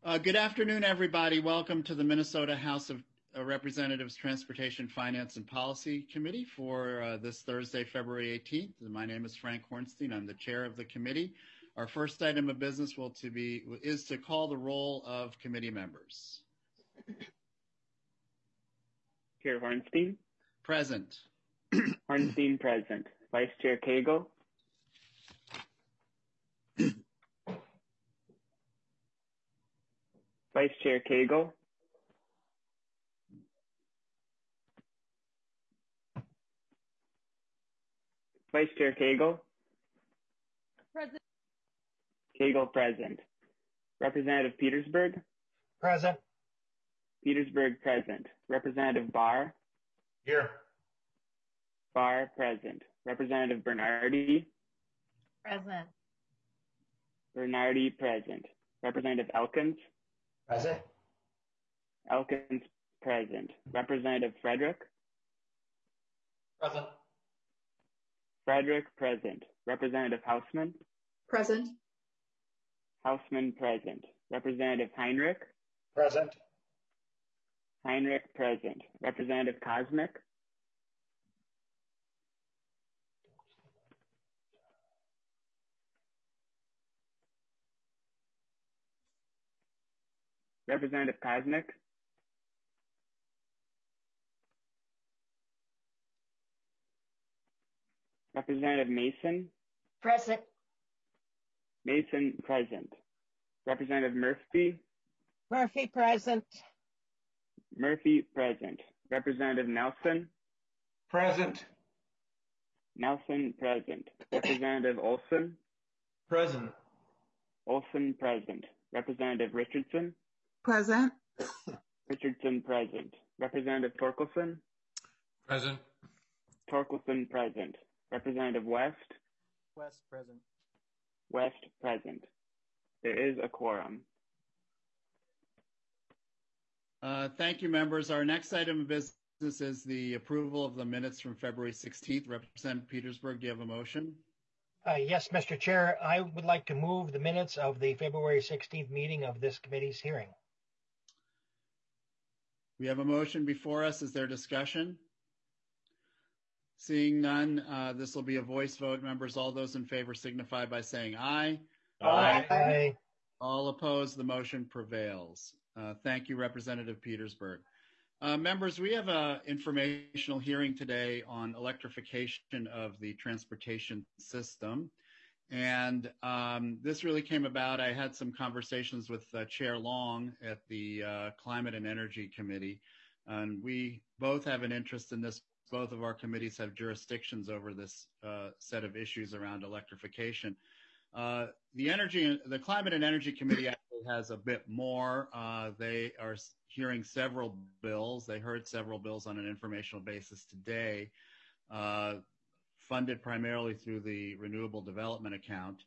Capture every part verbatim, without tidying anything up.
Uh, good afternoon, everybody. Welcome to the Minnesota House of uh, Representatives Transportation, Finance, and Policy Committee for uh, this Thursday, February eighteenth. My name is Frank Hornstein. I'm the chair of the committee. Our first item of business will to be is to call the roll of committee members. Chair Hornstein. Present. Hornstein present. Vice Chair Cagle. Vice Chair Cagle. Vice Chair Cagle. Present. Cagle present. Representative Petersburg. Present. Petersburg present. Representative Barr. Here. Barr present. Representative Bernardi. Present. Bernardi present. Representative Elkins. Present. Elkins present. Representative Frederick. Present. Frederick present. Representative Hausman. Present. Hausman present. Representative Heinrich. Present. Heinrich present. Representative Kosmic. Representative Kosmic. Representative Mason. Present. Mason present. Representative Murphy. Murphy present. Murphy present. Representative Nelson. Present. Nelson present. Representative Olson. Present. Olson present. Representative Richardson. Present. Richardson present. Representative Torkelson. Present. Torkelson present. Representative West. West present. West present. There is a quorum. Uh, thank you, members. Our next item of business is the approval of the minutes from February sixteenth. Representative Petersburg, do you have a motion? Uh, yes, Mister Chair, I would like to move the minutes of the February sixteenth meeting of this committee's hearing. We have a motion before us. Is there discussion? Seeing none, uh, this will be a voice vote. Members, all those in favor signify by saying aye. Aye. Aye. All opposed, the motion prevails. Uh, thank you, Representative Petersburg. Uh, members, we have an informational hearing today on electrification of the transportation system. And um, this really came about. I had some conversations with uh, Chair Long at the uh, Climate and Energy Committee. And we both have an interest in this. Both of our committees have jurisdictions over this uh, set of issues around electrification. Uh, the energy, the Climate and Energy Committee actually has a bit more. Uh, they are hearing several bills. They heard several bills on an informational basis today, uh, funded primarily through the Renewable Development Account.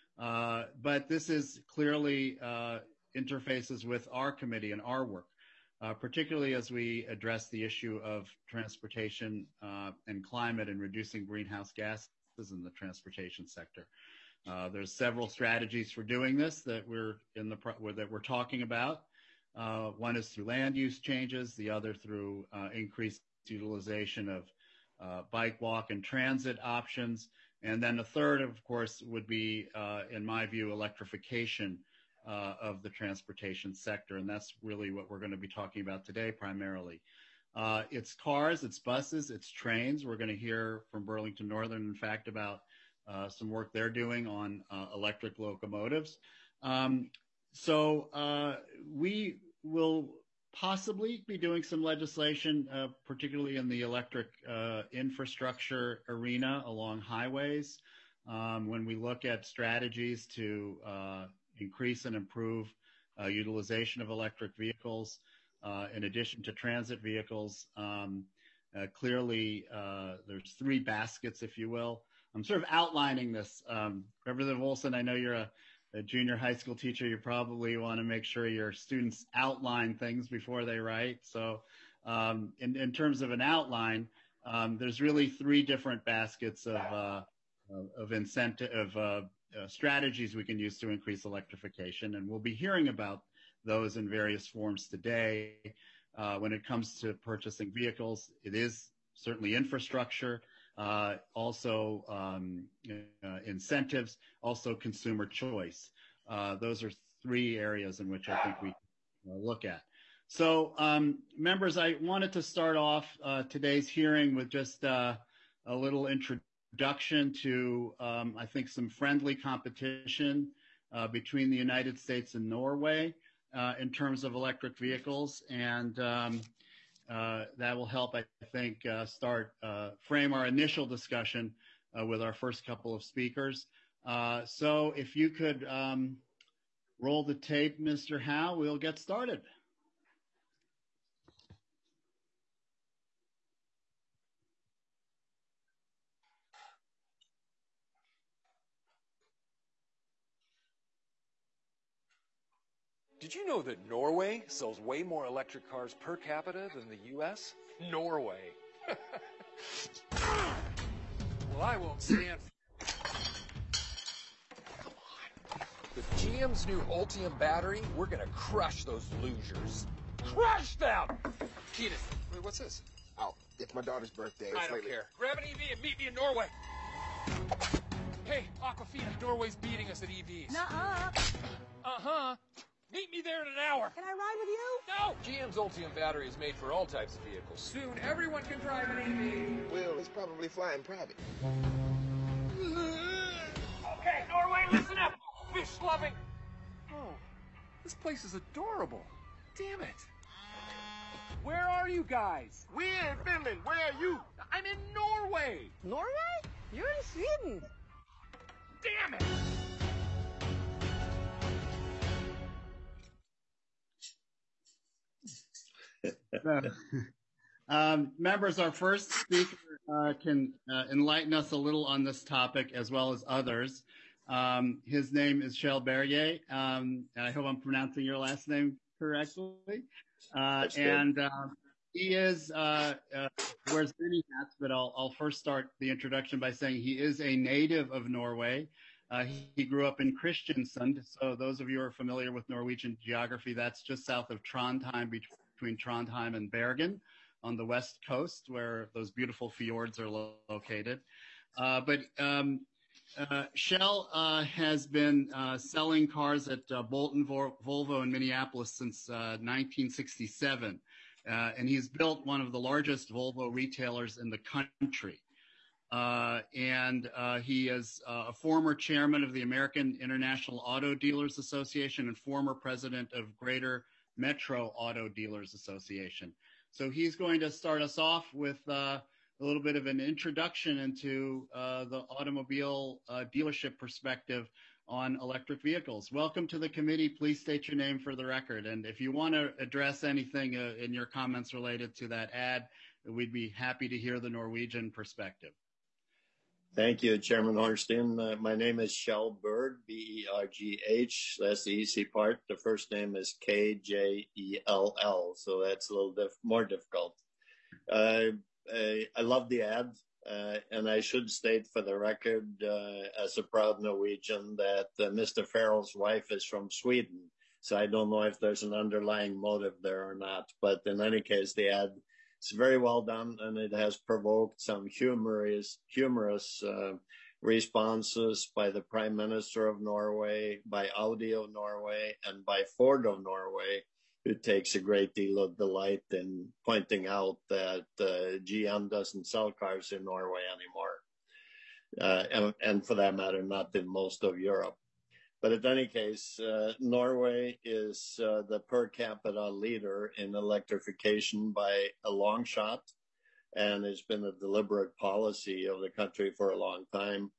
Uh, but this is clearly uh, interfaces with our committee and our work. Uh, particularly as we address the issue of transportation uh, and climate and reducing greenhouse gases in the transportation sector. Uh, there's several strategies for doing this that we're in the pro- that we're talking about. Uh, one is through land use changes, the other through uh, increased utilization of uh, bike, walk, and transit options, and then the third, of course, would be, uh, in my view, electrification Uh, of the transportation sector, and that's really what we're going to be talking about today primarily. Uh, it's cars, it's buses, it's trains. We're going to hear from Burlington Northern, in fact, about uh, some work they're doing on uh, electric locomotives. Um, so uh, we will possibly be doing some legislation, uh, particularly in the electric uh, infrastructure arena along highways. Um, when we look at strategies to uh, increase and improve uh, utilization of electric vehicles, uh, in addition to transit vehicles. Um, uh, clearly, uh, there's three baskets, if you will. I'm sort of outlining this. Um, Representative Olson, I know you're a, a junior high school teacher. You probably want to make sure your students outline things before they write. So um, in, in terms of an outline, um, there's really three different baskets of, uh, of incentive, of uh, uh, strategies we can use to increase electrification. And we'll be hearing about those in various forms today. Uh, when it comes to purchasing vehicles, it is certainly infrastructure, uh, also um, uh, incentives, also consumer choice. Uh, those are three areas in which I think we can uh, look at. So, um, members, I wanted to start off uh, today's hearing with just uh, a little introduction to, um, I think, some friendly competition uh, between the United States and Norway uh, in terms of electric vehicles. And um, uh, that will help, I think, uh, start, uh, frame our initial discussion uh, with our first couple of speakers. Uh, so if you could um, roll the tape, Mister Howe, we'll get started. Did you know that Norway sells way more electric cars per capita than the U S? Norway. Well, I won't stand for Come on. With G M's new Ultium battery, we're gonna crush those losers. Crush them! Keaton, wait, what's this? Oh, it's my daughter's birthday. I It's don't lately. care. Grab an E V and meet me in Norway. Hey, Aquafina, Norway's beating us at E Vs. Nuh-uh. Uh-huh. Meet me there in an hour. Can I ride with you? No! G M's Ultium battery is made for all types of vehicles. Soon, everyone can drive an E V. Will is probably flying private. Okay, Norway, listen up, fish loving. Oh, this place is adorable. Damn it. Where are you guys? We're in Finland. Where are you? I'm in Norway. Norway? You're in Sweden. Damn it. um, members, our first speaker uh, can uh, enlighten us a little on this topic as well as others. Um, his name is Kjell Berge, um, and I hope I'm pronouncing your last name correctly. Uh, and uh, he is, uh, uh, wears many hats, but I'll, I'll first start the introduction by saying he is a native of Norway. Uh, he, he grew up in Kristiansund, so those of you who are familiar with Norwegian geography, that's just south of Trondheim, between Trondheim and Bergen on the west coast, where those beautiful fjords are lo located. Uh, but um, uh, Kjell uh, has been uh, selling cars at uh, Bolton Vol Volvo in Minneapolis since uh, nineteen sixty-seven, uh, and he's built one of the largest Volvo retailers in the country. Uh, and uh, he is uh, a former chairman of the American International Auto Dealers Association and former president of Greater Metro Auto Dealers Association. So he's going to start us off with uh, a little bit of an introduction into uh, the automobile uh, dealership perspective on electric vehicles. Welcome to the committee. Please state your name for the record. And if you want to address anything uh, in your comments related to that ad, we'd be happy to hear the Norwegian perspective. Thank you, Chairman Ornstein. Uh, my name is Kjell Berg, B E R G H. That's the easy part. The first name is K J E L L, so that's a little diff more difficult. Uh, I, I love the ad, uh, and I should state for the record, uh, as a proud Norwegian, that uh, Mister Farrell's wife is from Sweden, so I don't know if there's an underlying motive there or not. But in any case, the ad it's very well done, and it has provoked some humorous, humorous uh, responses by the Prime Minister of Norway, by Audi of Norway, and by Ford of Norway, who takes a great deal of delight in pointing out that uh, G M doesn't sell cars in Norway anymore, uh, and, and for that matter, not in most of Europe. But in any case, uh, Norway is uh, the per capita leader in electrification by a long shot, and it's been a deliberate policy of the country for a long time.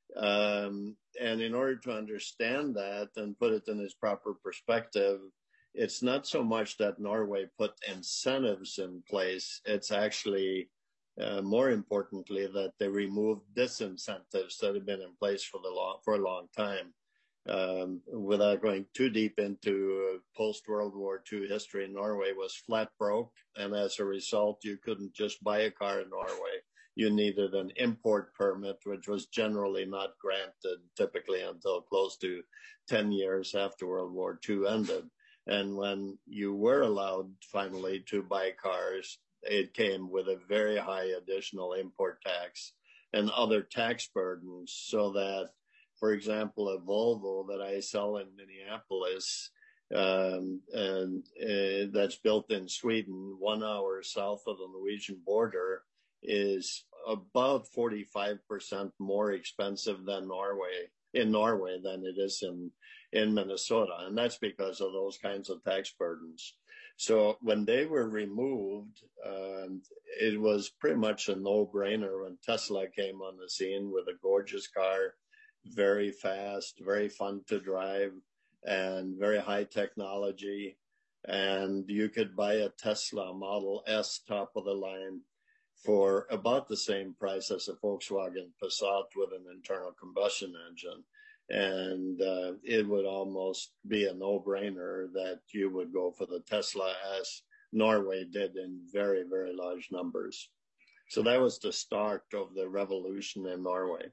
Um, and in order to understand that and put it in its proper perspective, it's not so much that Norway put incentives in place, it's actually uh, more importantly that they removed disincentives that have been in place for, the long, for a long time. Um, without going too deep into uh, post-World War Two history, Norway was flat broke, and as a result, you couldn't just buy a car in Norway. You needed an import permit, which was generally not granted typically until close to ten years after World War Two ended. And when you were allowed finally to buy cars, it came with a very high additional import tax and other tax burdens, so that, for example, a Volvo that I sell in Minneapolis, um, and uh, that's built in Sweden, one hour south of the Norwegian border, is about forty-five percent more expensive than Norway, in Norway than it is in, in Minnesota. And that's because of those kinds of tax burdens. So when they were removed, um, it was pretty much a no-brainer when Tesla came on the scene with a gorgeous car, very fast, very fun to drive, and very high technology. And you could buy a Tesla Model S top of the line for about the same price as a Volkswagen Passat with an internal combustion engine. And uh, it would almost be a no-brainer that you would go for the Tesla, as Norway did in very, very large numbers. So that was the start of the revolution in Norway.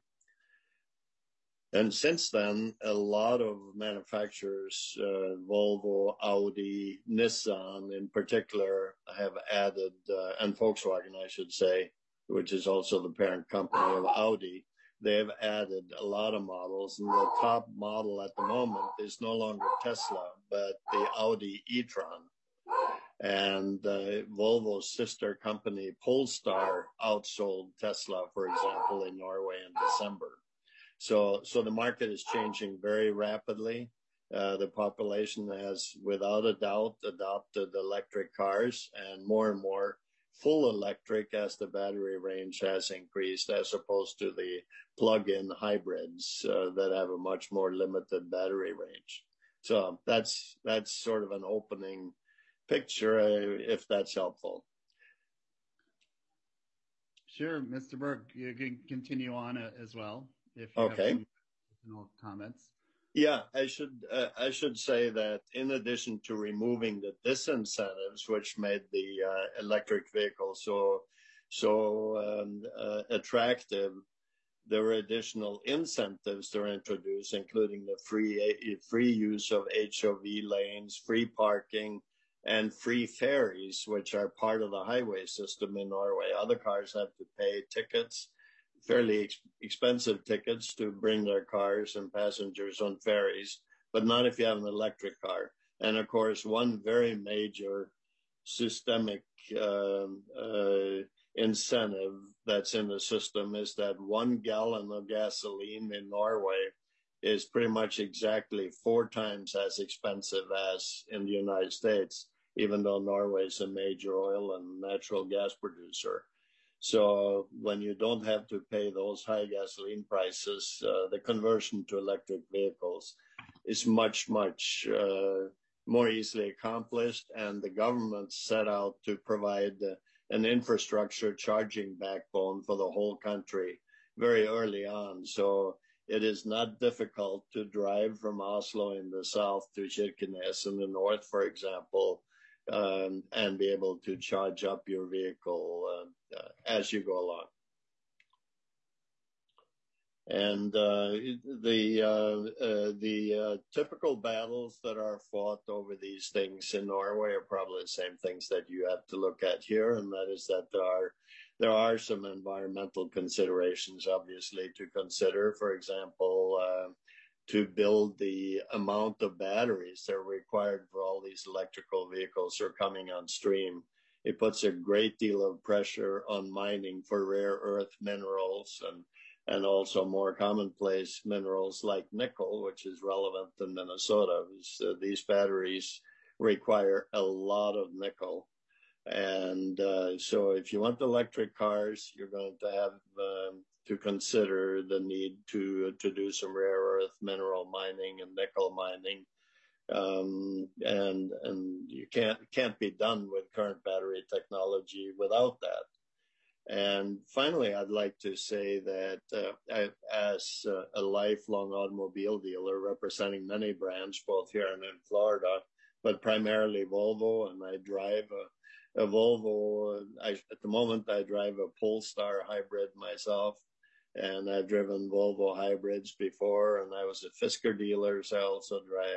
And since then, a lot of manufacturers, uh, Volvo, Audi, Nissan in particular, have added, uh, and Volkswagen, I should say, which is also the parent company of Audi, they've added a lot of models. And the top model at the moment is no longer Tesla, but the Audi e-tron. And uh, Volvo's sister company, Polestar, outsold Tesla, for example, in Norway in December. So, so the market is changing very rapidly. Uh, the population has, without a doubt, adopted electric cars, and more and more full electric as the battery range has increased, as opposed to the plug-in hybrids uh, that have a much more limited battery range. So that's that's sort of an opening picture, uh, if that's helpful. Sure, Mister Berg, you can continue on uh, as well if you Okay. have some additional comments. Yeah, I should uh, I should say that in addition to removing the disincentives, which made the uh, electric vehicle so so um, uh, attractive, there were additional incentives that were introduced, including the free free use of H O V lanes, free parking, and free ferries, which are part of the highway system in Norway. Other cars have to pay tickets, fairly ex- expensive tickets, to bring their cars and passengers on ferries, but not if you have an electric car. And of course, one very major systemic uh, uh, incentive that's in the system is that one gallon of gasoline in Norway is pretty much exactly four times as expensive as in the United States, even though Norway is a major oil and natural gas producer. So when you don't have to pay those high gasoline prices, uh, the conversion to electric vehicles is much, much uh, more easily accomplished. And the government set out to provide uh, an infrastructure charging backbone for the whole country very early on. So it is not difficult to drive from Oslo in the south to Kirkenes in the north, for example, um, and be able to charge up your vehicle uh, uh, as you go along. And uh, the uh, uh, the uh, typical battles that are fought over these things in Norway are probably the same things that you have to look at here, and that is that there are there are some environmental considerations, obviously, to consider. For example, uh, to build the amount of batteries that are required for all these electrical vehicles that are coming on stream, it puts a great deal of pressure on mining for rare earth minerals and and also more commonplace minerals like nickel, which is relevant in Minnesota. Uh, these batteries require a lot of nickel. And uh, so if you want electric cars, you're going to have um, to consider the need to to do some rare earth mineral mining and nickel mining. Um, and and you can't can't be done with current battery technology without that. And finally, I'd like to say that uh, I, as uh, a lifelong automobile dealer representing many brands, both here and in Florida, but primarily Volvo, and I drive a, a Volvo. I, at the moment, I drive a Polestar hybrid myself, and I've driven Volvo hybrids before, and I was a Fisker dealer, so I also drive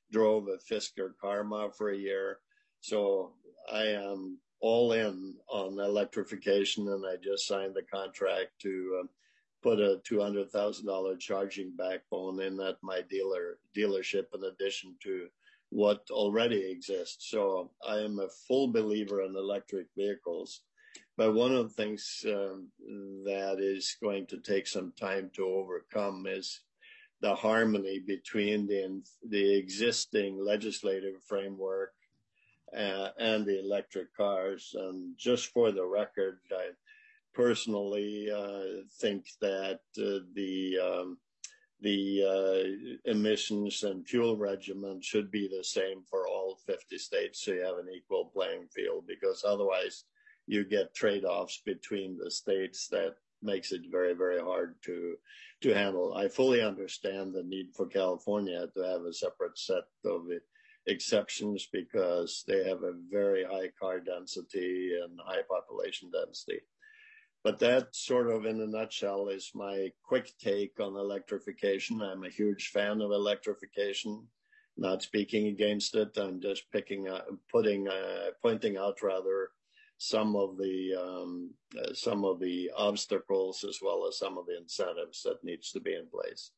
drove a Fisker Karma for a year. So I am all in on electrification, and I just signed the contract to um, put a two hundred thousand dollars charging backbone in at my dealer dealership in addition to what already exists. So I am a full believer in electric vehicles. But one of the things um, that is going to take some time to overcome is the harmony between the, the existing legislative framework uh, and the electric cars. And just for the record, I personally uh, think that uh, the um, the uh, emissions and fuel regimen should be the same for all fifty states, so you have an equal playing field, because otherwise you get trade-offs between the states that makes it very, very hard to to handle. I fully understand the need for California to have a separate set of exceptions because they have a very high car density and high population density. But that sort of in a nutshell is my quick take on electrification. I'm a huge fan of electrification, not speaking against it. I'm just picking, uh, putting, uh, pointing out rather some of the, um, uh, some of the obstacles as well as some of the incentives that needs to be in place.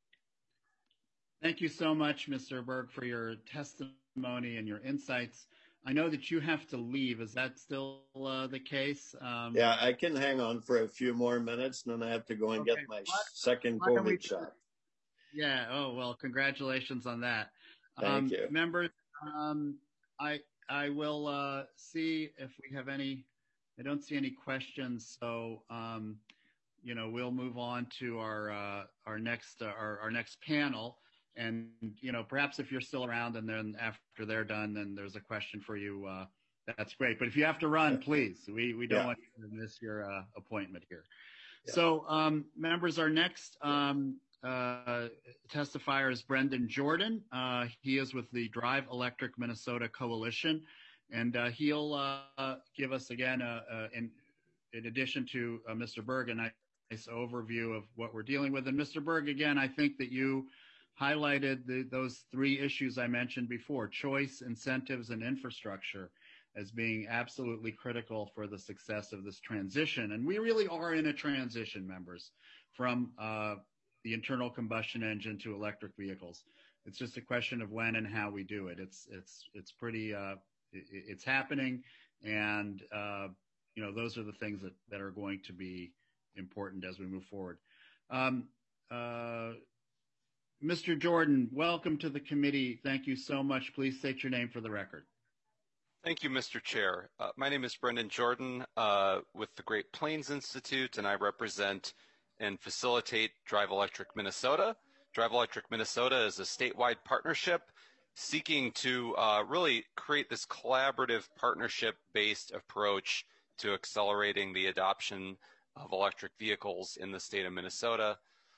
Thank you so much, Mister Berg, for your testimony and your insights. I know that you have to leave. Is that still uh, the case? Um, yeah, I can hang on for a few more minutes, and then I have to go and okay. get my what, second what COVID shot. Yeah. Oh, well, congratulations on that. Thank um, you. Members, um, I, I will uh, see if we have any, I don't see any questions. So, um, you know, we'll move on to our, uh, our next, uh, our, our next panel. And, you know, perhaps if you're still around and then after they're done, then there's a question for you. Uh, that's great. But if you have to run, please, we, we don't yeah. want you to miss your uh, appointment here. Yeah. So, um, members, our next um, uh, testifier is Brendan Jordan. Uh, he is with the Drive Electric Minnesota Coalition. And uh, he'll uh, give us, again, uh, uh, in, in addition to uh, Mister Berg, a nice overview of what we're dealing with. And Mister Berg, again, I think that you highlighted the, those three issues I mentioned before, choice, incentives, and infrastructure, as being absolutely critical for the success of this transition. And we really are in a transition, members, from uh, the internal combustion engine to electric vehicles. It's just a question of when and how we do it. It's, it's, it's pretty, uh, it, it's happening. And, uh, you know, those are the things that, that are going to be important as we move forward. Um, uh, Mister Jordan, welcome to the committee. Thank you so much. Please state your name for the record. Thank you, Mister Chair. Uh, my name is Brendan Jordan uh, with the Great Plains Institute, and I represent and facilitate Drive Electric Minnesota. Drive Electric Minnesota is a statewide partnership seeking to uh, really create this collaborative partnership-based approach to accelerating the adoption of electric vehicles in the state of Minnesota.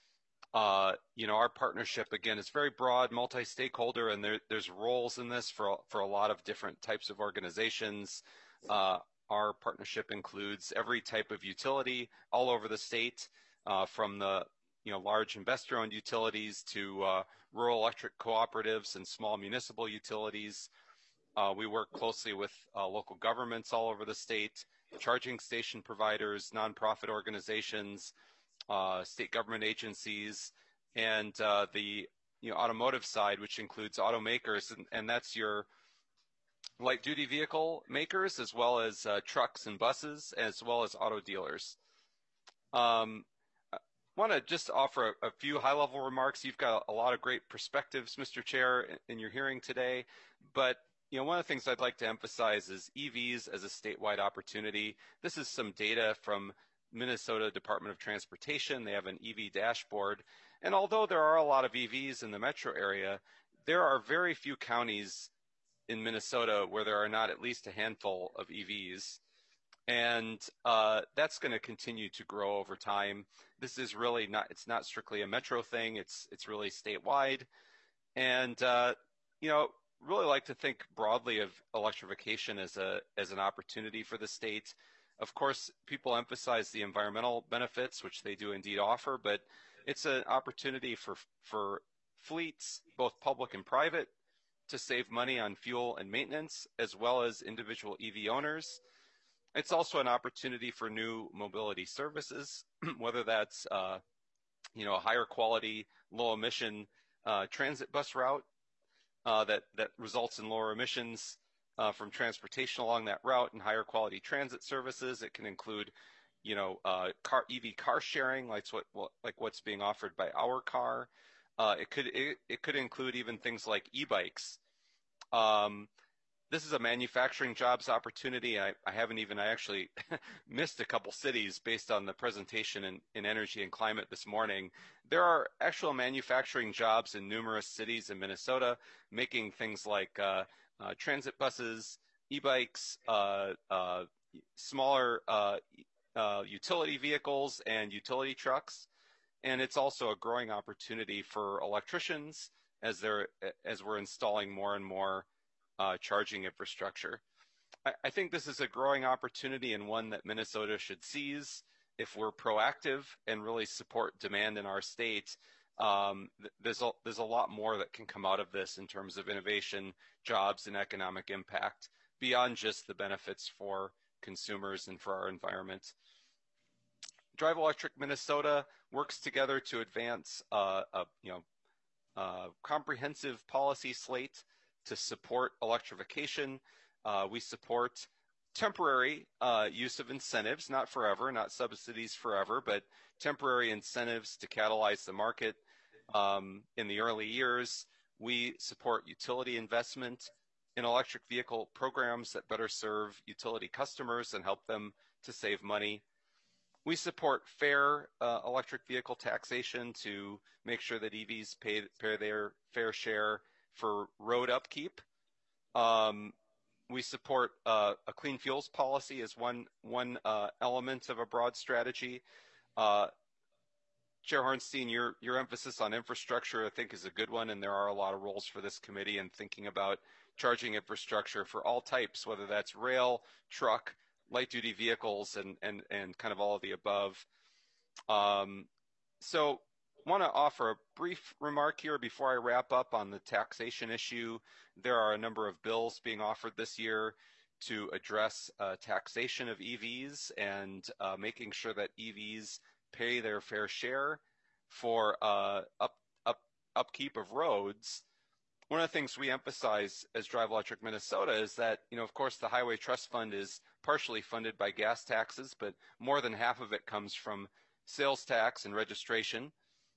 Uh, you know, our partnership, again, is very broad, multi-stakeholder, and there, there's roles in this for, for a lot of different types of organizations. Uh, our partnership includes every type of utility all over the state, uh, from the, you know, large investor-owned utilities to uh, rural electric cooperatives and small municipal utilities. Uh, we work closely with uh, local governments all over the state, charging station providers, nonprofit organizations, Uh, state government agencies, and uh, the you know automotive side, which includes automakers, and, and that's your light duty vehicle makers, as well as uh, trucks and buses, as well as auto dealers. Um, I want to just offer a, a few high level remarks. You've got a lot of great perspectives, Mister Chair, in, in your hearing today, but you know, one of the things I'd like to emphasize is E Vs as a statewide opportunity. This is some data from Minnesota Department of Transportation. They have an E V dashboard. And although there are a lot of E Vs in the metro area, there are very few counties in Minnesota where there are not at least a handful of E Vs. And uh, that's going to continue to grow over time. This is really not, it's not strictly a metro thing. It's, it's really statewide. And, uh, you know, really like to think broadly of electrification as a, as an opportunity for the state. Of course, people emphasize the environmental benefits, which they do indeed offer, but it's an opportunity for, for fleets, both public and private, to save money on fuel and maintenance, as well as individual E V owners. It's also an opportunity for new mobility services, whether that's uh, you know, a higher quality, low emission uh, transit bus route uh, that, that results in lower emissions uh, from transportation along that route and higher quality transit services. It can include, you know, uh, car, E V car sharing, like, what, like what's being offered by Our Car. Uh, it could it, it could include even things like e-bikes. Um, this is a manufacturing jobs opportunity. I, I haven't even, I actually missed a couple cities based on the presentation in, in energy and climate this morning. There are actual manufacturing jobs in numerous cities in Minnesota, making things like uh, uh, transit buses, e-bikes, uh, uh, smaller uh, uh, utility vehicles and utility trucks. And it's also a growing opportunity for electricians as they're as we're installing more and more uh, charging infrastructure. I, I think this is a growing opportunity and one that Minnesota should seize if we're proactive and really support demand in our state. Um, there's a, there's a lot more that can come out of this in terms of innovation, jobs, and economic impact beyond just the benefits for consumers and for our environment. Drive Electric Minnesota works together to advance uh, a you know uh, comprehensive policy slate to support electrification. Uh, we support temporary uh, use of incentives, not forever, not subsidies forever, but temporary incentives to catalyze the market um, in the early years. We support utility investment in electric vehicle programs that better serve utility customers and help them to save money. We support fair uh, electric vehicle taxation to make sure that E Vs pay, pay their fair share for road upkeep. Um, we support uh, a clean fuels policy as one, one uh, element of a broad strategy. Uh, Chair Hornstein, your, your emphasis on infrastructure, I think, is a good one, and there are a lot of roles for this committee in thinking about charging infrastructure for all types, whether that's rail, truck, light-duty vehicles, and, and, and kind of all of the above. Um, so I want to offer a brief remark here before I wrap up on the taxation issue. There are a number of bills being offered this year to address uh, taxation of E Vs and uh, making sure that E Vs pay their fair share for uh, up, up, upkeep of roads. One of the things we emphasize as Drive Electric Minnesota is that, you know, of course, the Highway Trust Fund is partially funded by gas taxes, but more than half of it comes from sales tax and registration.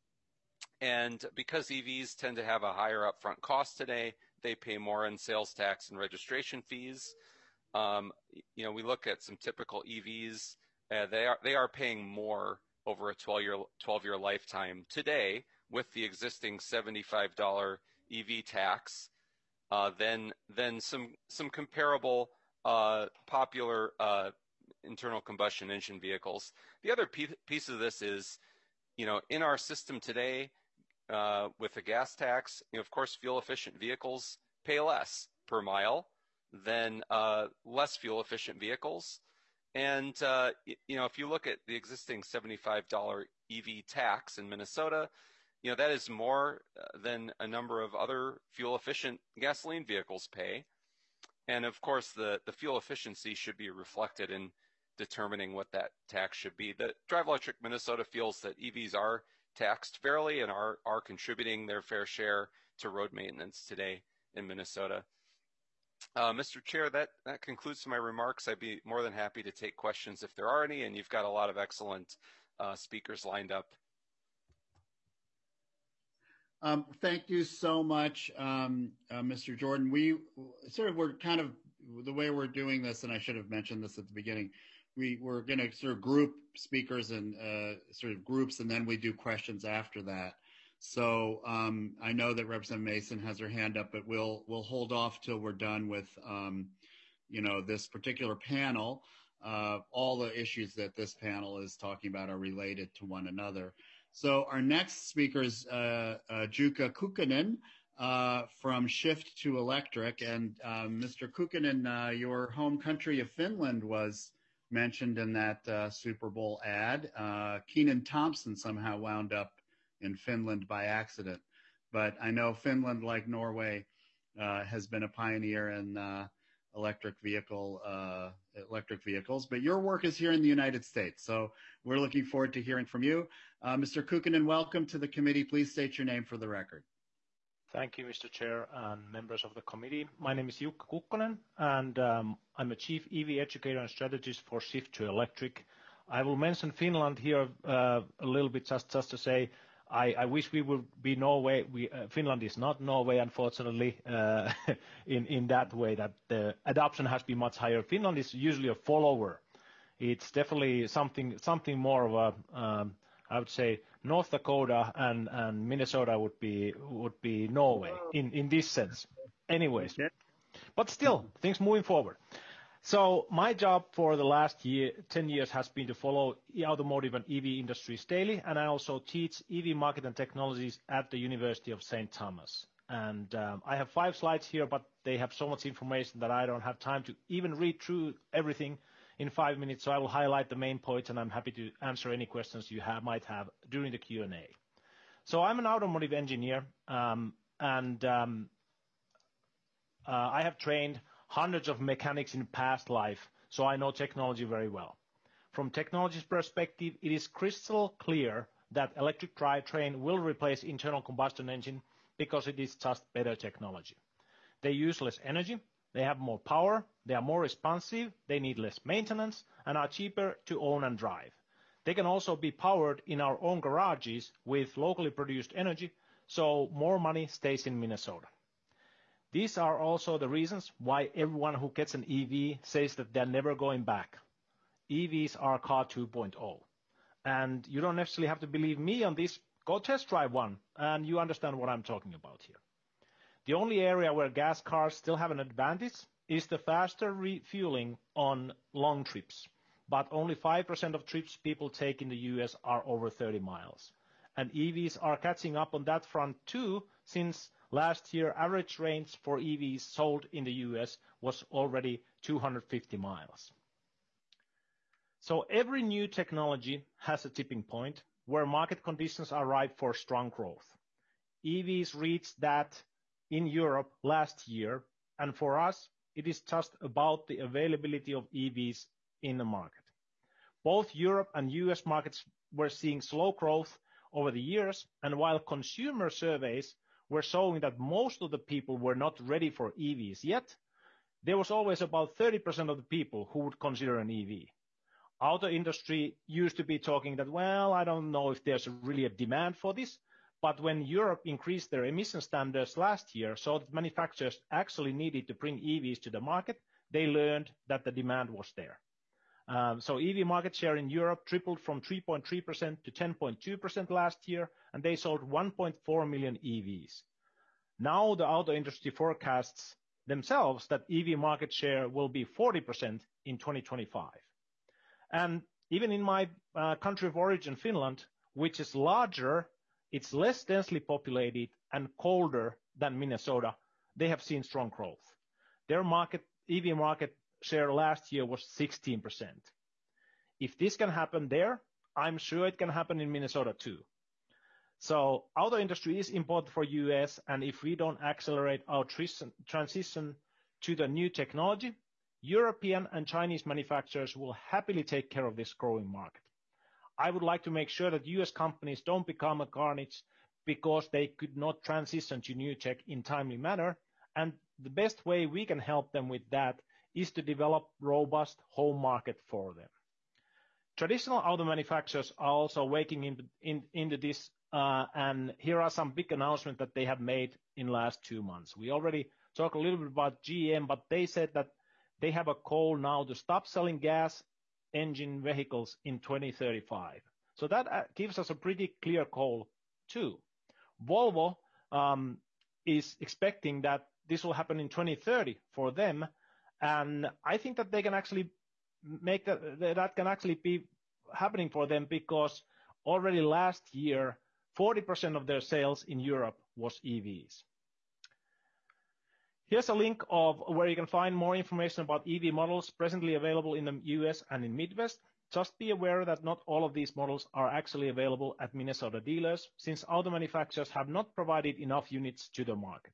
And because E Vs tend to have a higher upfront cost today, they pay more in sales tax and registration fees. Um, you know, we look at some typical E Vs, uh, they are they are paying more over a twelve year lifetime today with the existing seventy-five dollar E V tax uh, than than some some comparable uh, popular uh, internal combustion engine vehicles. The other piece of this is, you know, in our system today, uh, with the gas tax, you know, of course, fuel efficient vehicles pay less per mile than uh, less fuel efficient vehicles. And, uh, you know, if you look at the existing seventy-five dollar E V tax in Minnesota, you know, that is more than a number of other fuel efficient gasoline vehicles pay. And of course, the, the fuel efficiency should be reflected in determining what that tax should be. The Drive Electric Minnesota feels that E Vs are taxed fairly and are, are contributing their fair share to road maintenance today in Minnesota. Uh, Mister Chair, that, that concludes my remarks. I'd be more than happy to take questions if there are any, and you've got a lot of excellent uh, speakers lined up. Um, thank you so much, um, uh, Mister Jordan. We sort of, we're kind of, the way we're doing this, and I should have mentioned this at the beginning, we, we're going to sort of group speakers in uh, sort of groups, and then we do questions after that. So um, I know that Representative Mason has her hand up, but we'll, we'll hold off till we're done with, um, you know, this particular panel. Uh, all the issues that this panel is talking about are related to one another. So our next speaker is uh, uh, Jukka Kukkonen uh, from Shift to Electric. And uh, Mister Kukkonen, uh, your home country of Finland was mentioned in that uh, Super Bowl ad. Uh, Kenan Thompson somehow wound up in Finland by accident. But I know Finland, like Norway, uh, has been a pioneer in uh, electric vehicle uh, electric vehicles. But your work is here in the United States, so we're looking forward to hearing from you. Uh, Mister Kukkonen, welcome to the committee. Please state your name for the record. Thank you, Mister Chair and members of the committee. My name is Jukka Kukkonen, and um, I'm a Chief E V Educator and Strategist for Shift to Electric. I will mention Finland here uh, a little bit just, just to say I, I wish we would be Norway. We, uh, Finland is not Norway, unfortunately, uh, in, in that way that the adoption has been much higher. Finland is usually a follower. It's definitely something, something more of a, um, I would say, North Dakota and, and Minnesota would be would be Norway in, in this sense. Anyways, but still, things moving forward. So my job for the last year, ten years has been to follow automotive and E V industries daily, and I also teach E V market and technologies at the University of Saint Thomas. And um, I have five slides here, but they have so much information that I don't have time to even read through everything in five minutes, so I will highlight the main points, and I'm happy to answer any questions you have, might have during the Q and A. So I'm an automotive engineer, um, and um, uh, I have trained hundreds of mechanics in past life, so I know technology very well. From technology's perspective, it is crystal clear that electric drivetrain will replace internal combustion engine because it is just better technology. They use less energy, they have more power, they are more responsive, they need less maintenance, and are cheaper to own and drive. They can also be powered in our own garages with locally produced energy, so more money stays in Minnesota. These are also the reasons why everyone who gets an E V says that they're never going back. E Vs are car two point oh. And you don't necessarily have to believe me on this. Go test drive one, and you understand what I'm talking about here. The only area where gas cars still have an advantage is the faster refueling on long trips, but only five percent of trips people take in the U S are over thirty miles. And E Vs are catching up on that front too, since last year average range for E Vs sold in the U S was already two hundred fifty miles. So every new technology has a tipping point where market conditions are ripe for strong growth. E Vs reached that in Europe last year, and for us, it is just about the availability of E Vs in the market. Both Europe and U S markets were seeing slow growth over the years, and while consumer surveys were showing that most of the people were not ready for E Vs yet, there was always about thirty percent of the people who would consider an E V. Auto industry used to be talking that, well, I don't know if there's really a demand for this, but when Europe increased their emission standards last year so that manufacturers actually needed to bring E Vs to the market, they learned that the demand was there. Um, so E V market share in Europe tripled from three point three percent to ten point two percent last year, and they sold one point four million E Vs. Now the auto industry forecasts themselves that E V market share will be forty percent in twenty twenty-five. And even in my uh, country of origin, Finland, which is larger, it's less densely populated and colder than Minnesota, they have seen strong growth. Their market, E V market share last year was sixteen percent. If this can happen there, I'm sure it can happen in Minnesota too. So auto industry is important for U S, and if we don't accelerate our transition to the new technology, European and Chinese manufacturers will happily take care of this growing market. I would like to make sure that U S companies don't become a carnage because they could not transition to new tech in timely manner, and the best way we can help them with that is to develop robust home market for them. Traditional auto manufacturers are also waking in, in, into this, uh, and here are some big announcements that they have made in the last two months. We already talked a little bit about G M, but they said that they have a goal now to stop selling gas engine vehicles in twenty thirty-five. So that gives us a pretty clear goal too. Volvo um, is expecting that this will happen in twenty thirty for them, and I think that they can actually make that, that can actually be happening for them because already last year, forty percent of their sales in Europe was E Vs. Here's a link of where you can find more information about E V models presently available in the U S and in Midwest. Just be aware that not all of these models are actually available at Minnesota dealers, since auto manufacturers have not provided enough units to the market.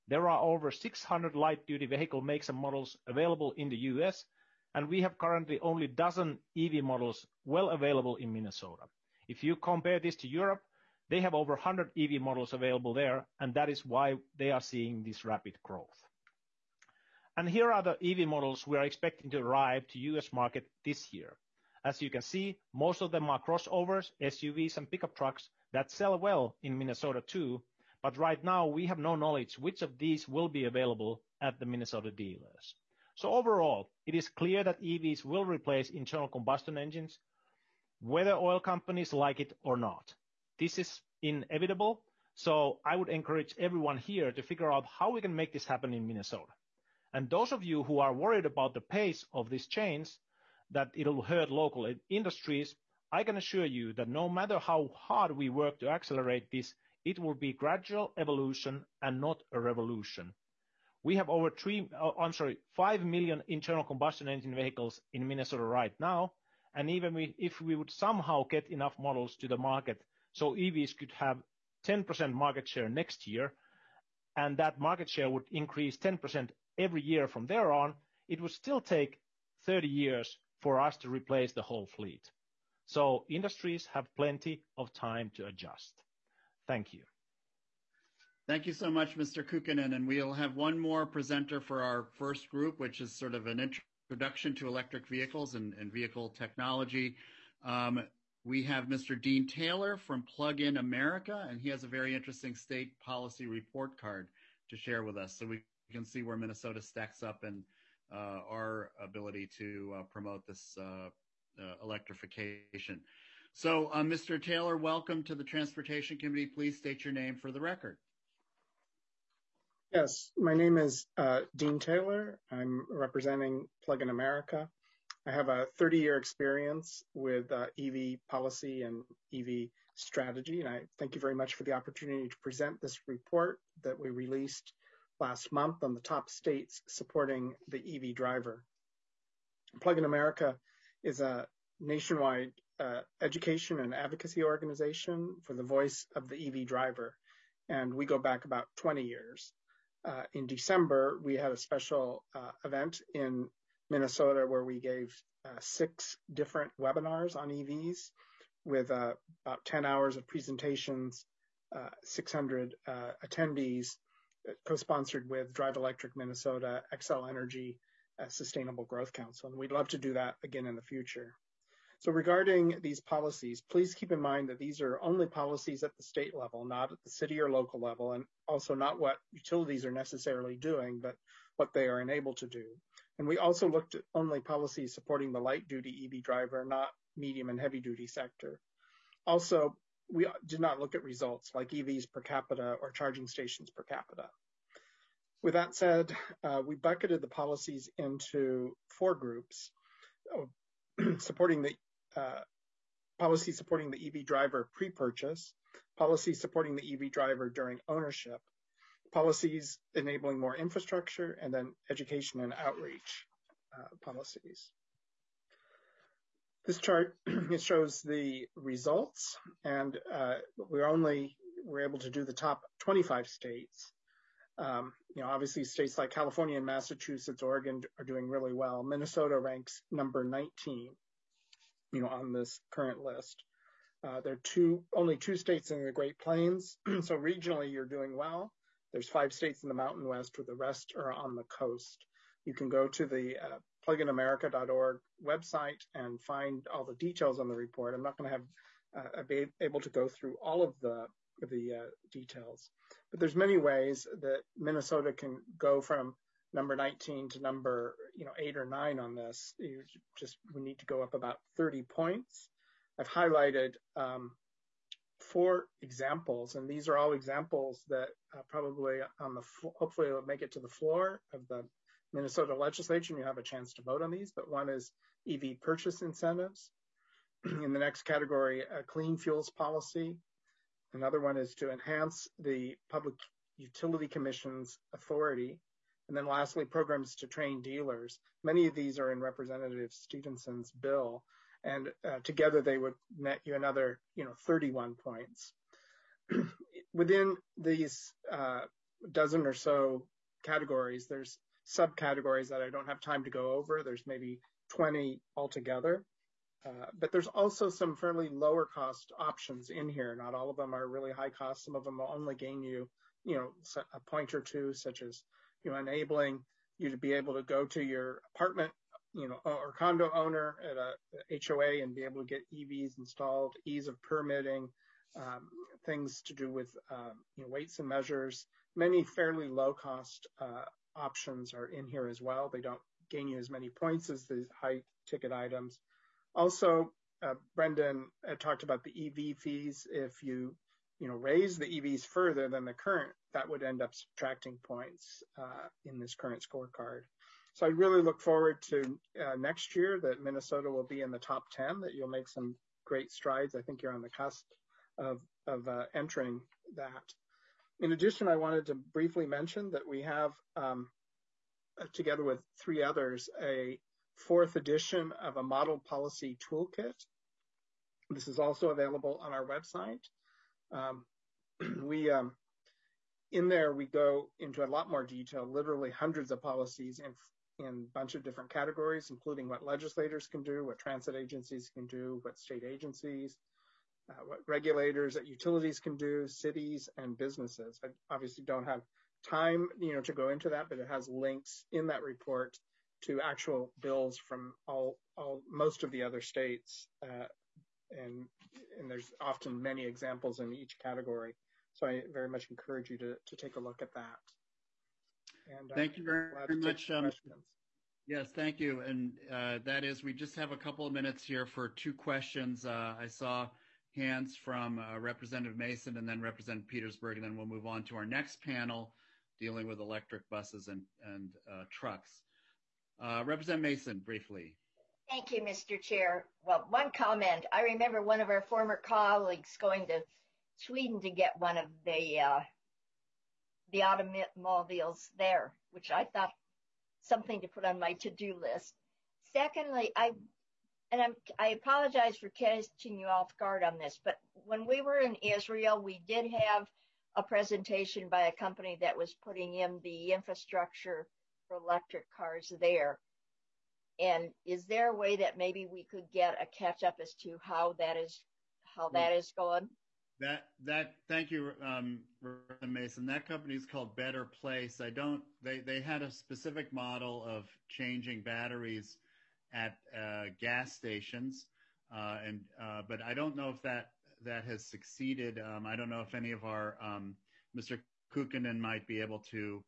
There are over six hundred light-duty vehicle makes and models available in the U S, and we have currently only a dozen E V models well available in Minnesota. If you compare this to Europe, they have over one hundred E V models available there, and that is why they are seeing this rapid growth. And here are the E V models we are expecting to arrive to U S market this year. As you can see, most of them are crossovers, S U Vs, and pickup trucks that sell well in Minnesota too, but right now we have no knowledge which of these will be available at the Minnesota dealers. So overall, it is clear that E Vs will replace internal combustion engines, whether oil companies like it or not. This is inevitable, so I would encourage everyone here to figure out how we can make this happen in Minnesota. And those of you who are worried about the pace of this change, that it'll hurt local industries, I can assure you that no matter how hard we work to accelerate this, it will be gradual evolution and not a revolution. We have over three, oh, I'm sorry, five million internal combustion engine vehicles in Minnesota right now, and even we, if we would somehow get enough models to the market, so E Vs could have ten percent market share next year, and that market share would increase ten percent every year from there on, it would still take thirty years for us to replace the whole fleet. So industries have plenty of time to adjust. Thank you. Thank you so much, Mister Kukkonen. And we'll have one more presenter for our first group, which is sort of an introduction to electric vehicles and, and vehicle technology. Um, we have Mister Dean Taylor from Plug-in America, and he has a very interesting state policy report card to share with us, so we can see where Minnesota stacks up in uh, our ability to uh, promote this uh, uh, electrification. So, uh, Mister Taylor, welcome to the Transportation Committee. Please state your name for the record. Yes, my name is uh, Dean Taylor. I'm representing Plug-in America. I have a thirty-year experience with uh, E V policy and E V strategy, and I thank you very much for the opportunity to present this report that we released last month on the top states supporting the E V driver. Plug-in America is a nationwide uh, education and advocacy organization for the voice of the E V driver, and we go back about twenty years. Uh, in December, we had a special uh, event in Minnesota where we gave uh, six different webinars on E Vs with uh, about ten hours of presentations, uh, six hundred uh, attendees, co-sponsored with Drive Electric Minnesota, Xcel Energy, uh, Sustainable Growth Council. And we'd love to do that again in the future. So regarding these policies, please keep in mind that these are only policies at the state level, not at the city or local level, and also not what utilities are necessarily doing, but what they are enabled to do. And we also looked at only policies supporting the light-duty E V driver, not medium and heavy-duty sector. Also, we did not look at results like E Vs per capita or charging stations per capita. With that said, uh, we bucketed the policies into four groups, supporting the uh, policy supporting the E V driver pre-purchase, policy supporting the E V driver during ownership, policies enabling more infrastructure, and then education and outreach uh, policies. This chart, it shows the results, and uh, we're only, we're able to do the top twenty-five states. Um, you know, obviously states like California and Massachusetts, Oregon are doing really well. Minnesota ranks number nineteen, you know, on this current list. Uh, there are two, only two states in the Great Plains, so regionally you're doing well. There's five states in the Mountain West, with the rest are on the coast. You can go to the uh, plug in america dot org website and find all the details on the report. I'm not going to have uh, be able to go through all of the the uh, details, but there's many ways that Minnesota can go from number nineteen to number, you know, eight or nine on this. You just, we need to go up about thirty points. I've highlighted um, four examples, and these are all examples that uh, probably on the, hopefully will make it to the floor of the Minnesota legislature, and you have a chance to vote on these, but one is E V purchase incentives. In the next category, a clean fuels policy. Another one is to enhance the Public Utility Commission's authority. And then lastly, programs to train dealers. Many of these are in Representative Stevenson's bill, and uh, together they would net you another, you know, thirty-one points. Within these uh, dozen or so categories. There's subcategories that I don't have time to go over. There's maybe twenty altogether. Uh, but there's also some fairly lower cost options in here. Not all of them are really high cost. Some of them will only gain you, you know, a point or two, such as, you know, enabling you to be able to go to your apartment, you know, or condo owner at a H O A and be able to get E Vs installed, ease of permitting, um, things to do with, um, you know, weights and measures. Many fairly low cost uh, options are in here as well. They don't gain you as many points as the high ticket items. Also, uh, Brendan uh, talked about the E V fees. If you, you know, raise the E Vs further than the current, that would end up subtracting points uh, in this current scorecard. So I really look forward to uh, next year that Minnesota will be in the top ten, that you'll make some great strides. I think you're on the cusp of, of uh, entering that. In addition, I wanted to briefly mention that we have, um, together with three others, a fourth edition of a model policy toolkit. This is also available on our website. Um, we, um, in there, we go into a lot more detail, literally hundreds of policies in, in a bunch of different categories, including what legislators can do, what transit agencies can do, what state agencies, uh, what regulators at utilities can do, cities and businesses. I obviously don't have time, you know, to go into that, but it has links in that report to actual bills from all, all most of the other states, uh, and and there's often many examples in each category. So I very much encourage you to to take a look at that. And thank you very, very much. Um, questions. yes, thank you. And uh, that is, we just have a couple of minutes here for two questions. Uh, I saw hands from uh, Representative Mason and then Representative Petersburg, and then we'll move on to our next panel dealing with electric buses and, and uh, trucks. Uh, Representative Mason, briefly. Thank you, Mister Chair. Well, one comment. I remember one of our former colleagues going to Sweden to get one of the uh, the automobiles there, which I thought something to put on my to-do list. Secondly, I and I'm, I apologize for catching you off guard on this, but when we were in Israel, we did have a presentation by a company that was putting in the infrastructure for electric cars there. And is there a way that maybe we could get a catch up as to how that is, how that is going? That, that, thank you, um, Mason. That company is called Better Place. I don't, they, they had a specific model of changing batteries at uh, gas stations. Uh, and, uh, but I don't know if that, that has succeeded. Um, I don't know if any of our, um, Mister Kukkonen might be able to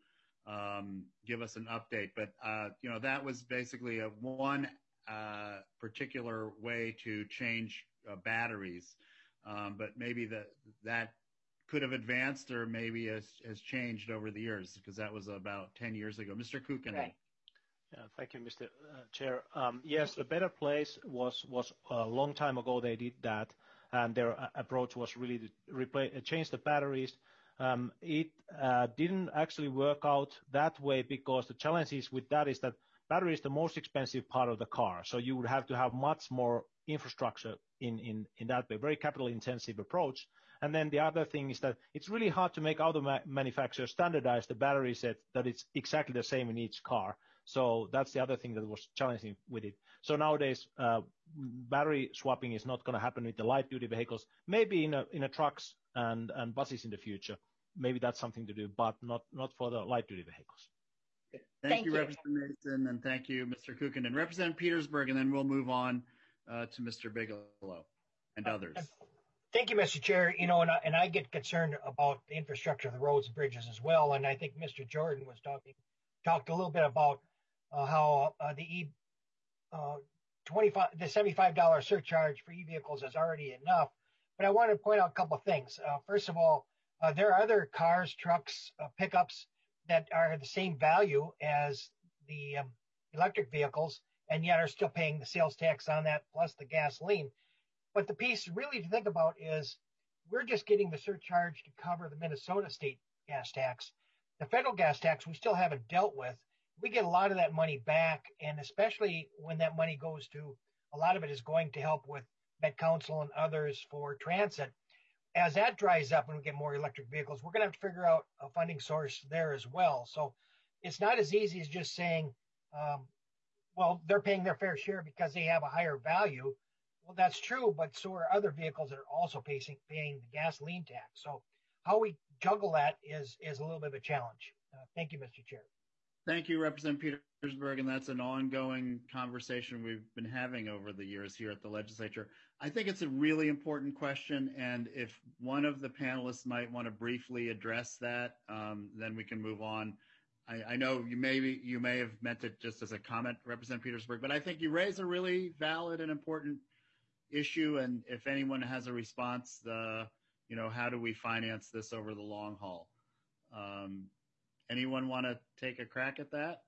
um, give us an update, but, uh, you know, that was basically a one uh, particular way to change uh, batteries. Um, but maybe that, that could have advanced or maybe has, has changed over the years, because that was about ten years ago. Mister Kukkonen. Right. Yeah, thank you, Mister Uh, Chair. Um, yes, the Better Place was, was a long time ago they did that, and their uh, approach was really to replace, uh, change the batteries. Um, it uh, didn't actually work out that way, because the challenges with that is that battery is the most expensive part of the car. So you would have to have much more infrastructure in, in, in that way, very capital intensive approach. And then the other thing is that it's really hard to make auto ma manufacturers standardize the battery set that it's exactly the same in each car. So that's the other thing that was challenging with it. So nowadays, uh, battery swapping is not going to happen with the light duty vehicles, maybe in a, in a trucks and, and buses in the future. Maybe that's something to do, but not, not for the light duty vehicles. Thank, Thank you, you, Representative Mason, and thank you, Mister Kukkonen. And Representative Petersburg, and then we'll move on uh, to Mister Bigelow and others. Uh, thank you, Mister Chair. You know, and I, and I get concerned about the infrastructure of the roads and bridges as well. And I think Mister Jordan was talking, talked a little bit about uh, how uh, the e, uh, twenty-five, the seventy-five dollar surcharge for e-vehicles is already enough. But I want to point out a couple of things. Uh, first of all, uh, there are other cars, trucks, uh, pickups that are the same value as the um, electric vehicles, and yet are still paying the sales tax on that plus the gasoline. But the piece really to think about is we're just getting the surcharge to cover the Minnesota state gas tax. The federal gas tax we still haven't dealt with. We get a lot of that money back, and especially when that money goes to, a lot of it is going to help with Met Council and others for transit. as that dries up and we get more electric vehicles, we're going to have to figure out a funding source there as well. So it's not as easy as just saying, um, well, they're paying their fair share because they have a higher value. Well, that's true, but so are other vehicles that are also paying, paying the gasoline tax. So how we juggle that is, is a little bit of a challenge. Uh, thank you, Mister Chair. Thank you, Representative Petersburg, and that's an ongoing conversation we've been having over the years here at the legislature. I think it's a really important question, and if one of the panelists might want to briefly address that, um, then we can move on. I, I know you may be, you may have meant it just as a comment, Representative Petersburg, but I think you raise a really valid and important issue, and if anyone has a response, the, you know, how do we finance this over the long haul? Um, anyone want to take a crack at that?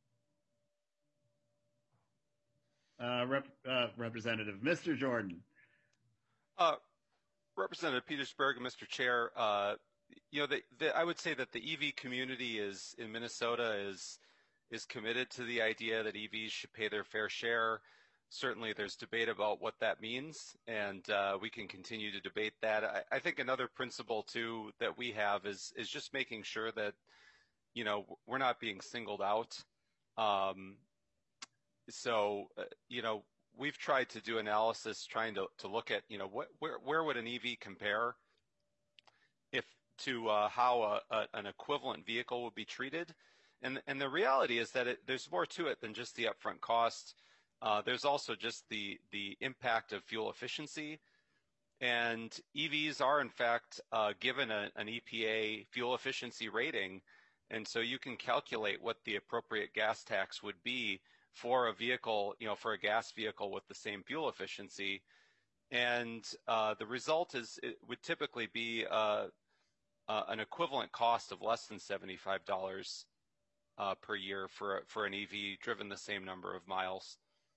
Uh, Rep, uh, Representative, Mister Jordan. Uh, Representative Petersburg and Mister Chair, uh, you know, the, the, I would say that the E V community is in Minnesota is is committed to the idea that E Vs should pay their fair share. Certainly, there's debate about what that means, and uh, we can continue to debate that. I, I think another principle too that we have is is just making sure that, you know, we're not being singled out. Um, so, uh, you know, we've tried to do analysis trying to, to look at, you know, what, where, where would an E V compare if to uh, how a, a, an equivalent vehicle would be treated. And, and the reality is that it, there's more to it than just the upfront cost. Uh, there's also just the, the impact of fuel efficiency. And E Vs are, in fact, uh, given a, an E P A fuel efficiency rating. And so you can calculate what the appropriate gas tax would be for a vehicle, you know, for a gas vehicle with the same fuel efficiency. And uh, the result is it would typically be uh, uh, an equivalent cost of less than seventy-five dollars uh, per year for, for an E V driven the same number of miles.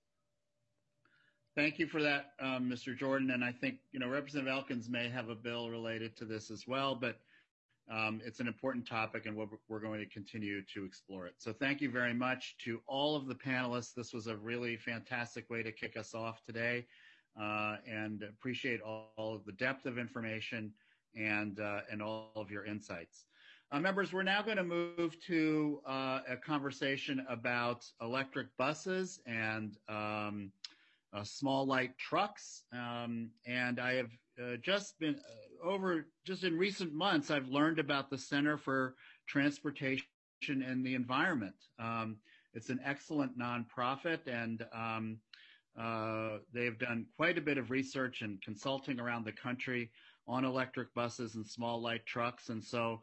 Thank you for that, um, Mister Jordan. And I think, you know, Representative Elkins may have a bill related to this as well, but Um, it's an important topic, and we're, we're going to continue to explore it. So thank you very much to all of the panelists. This was a really fantastic way to kick us off today, uh, and appreciate all, all of the depth of information and, uh, and all of your insights. Uh, members, we're now going to move to uh, a conversation about electric buses and um, uh, small light trucks. Um, and I have uh, just been uh, over, just in recent months, I've learned about the Center for Transportation and the Environment. Um, it's an excellent nonprofit, and um, uh, they've done quite a bit of research and consulting around the country on electric buses and small light trucks. And so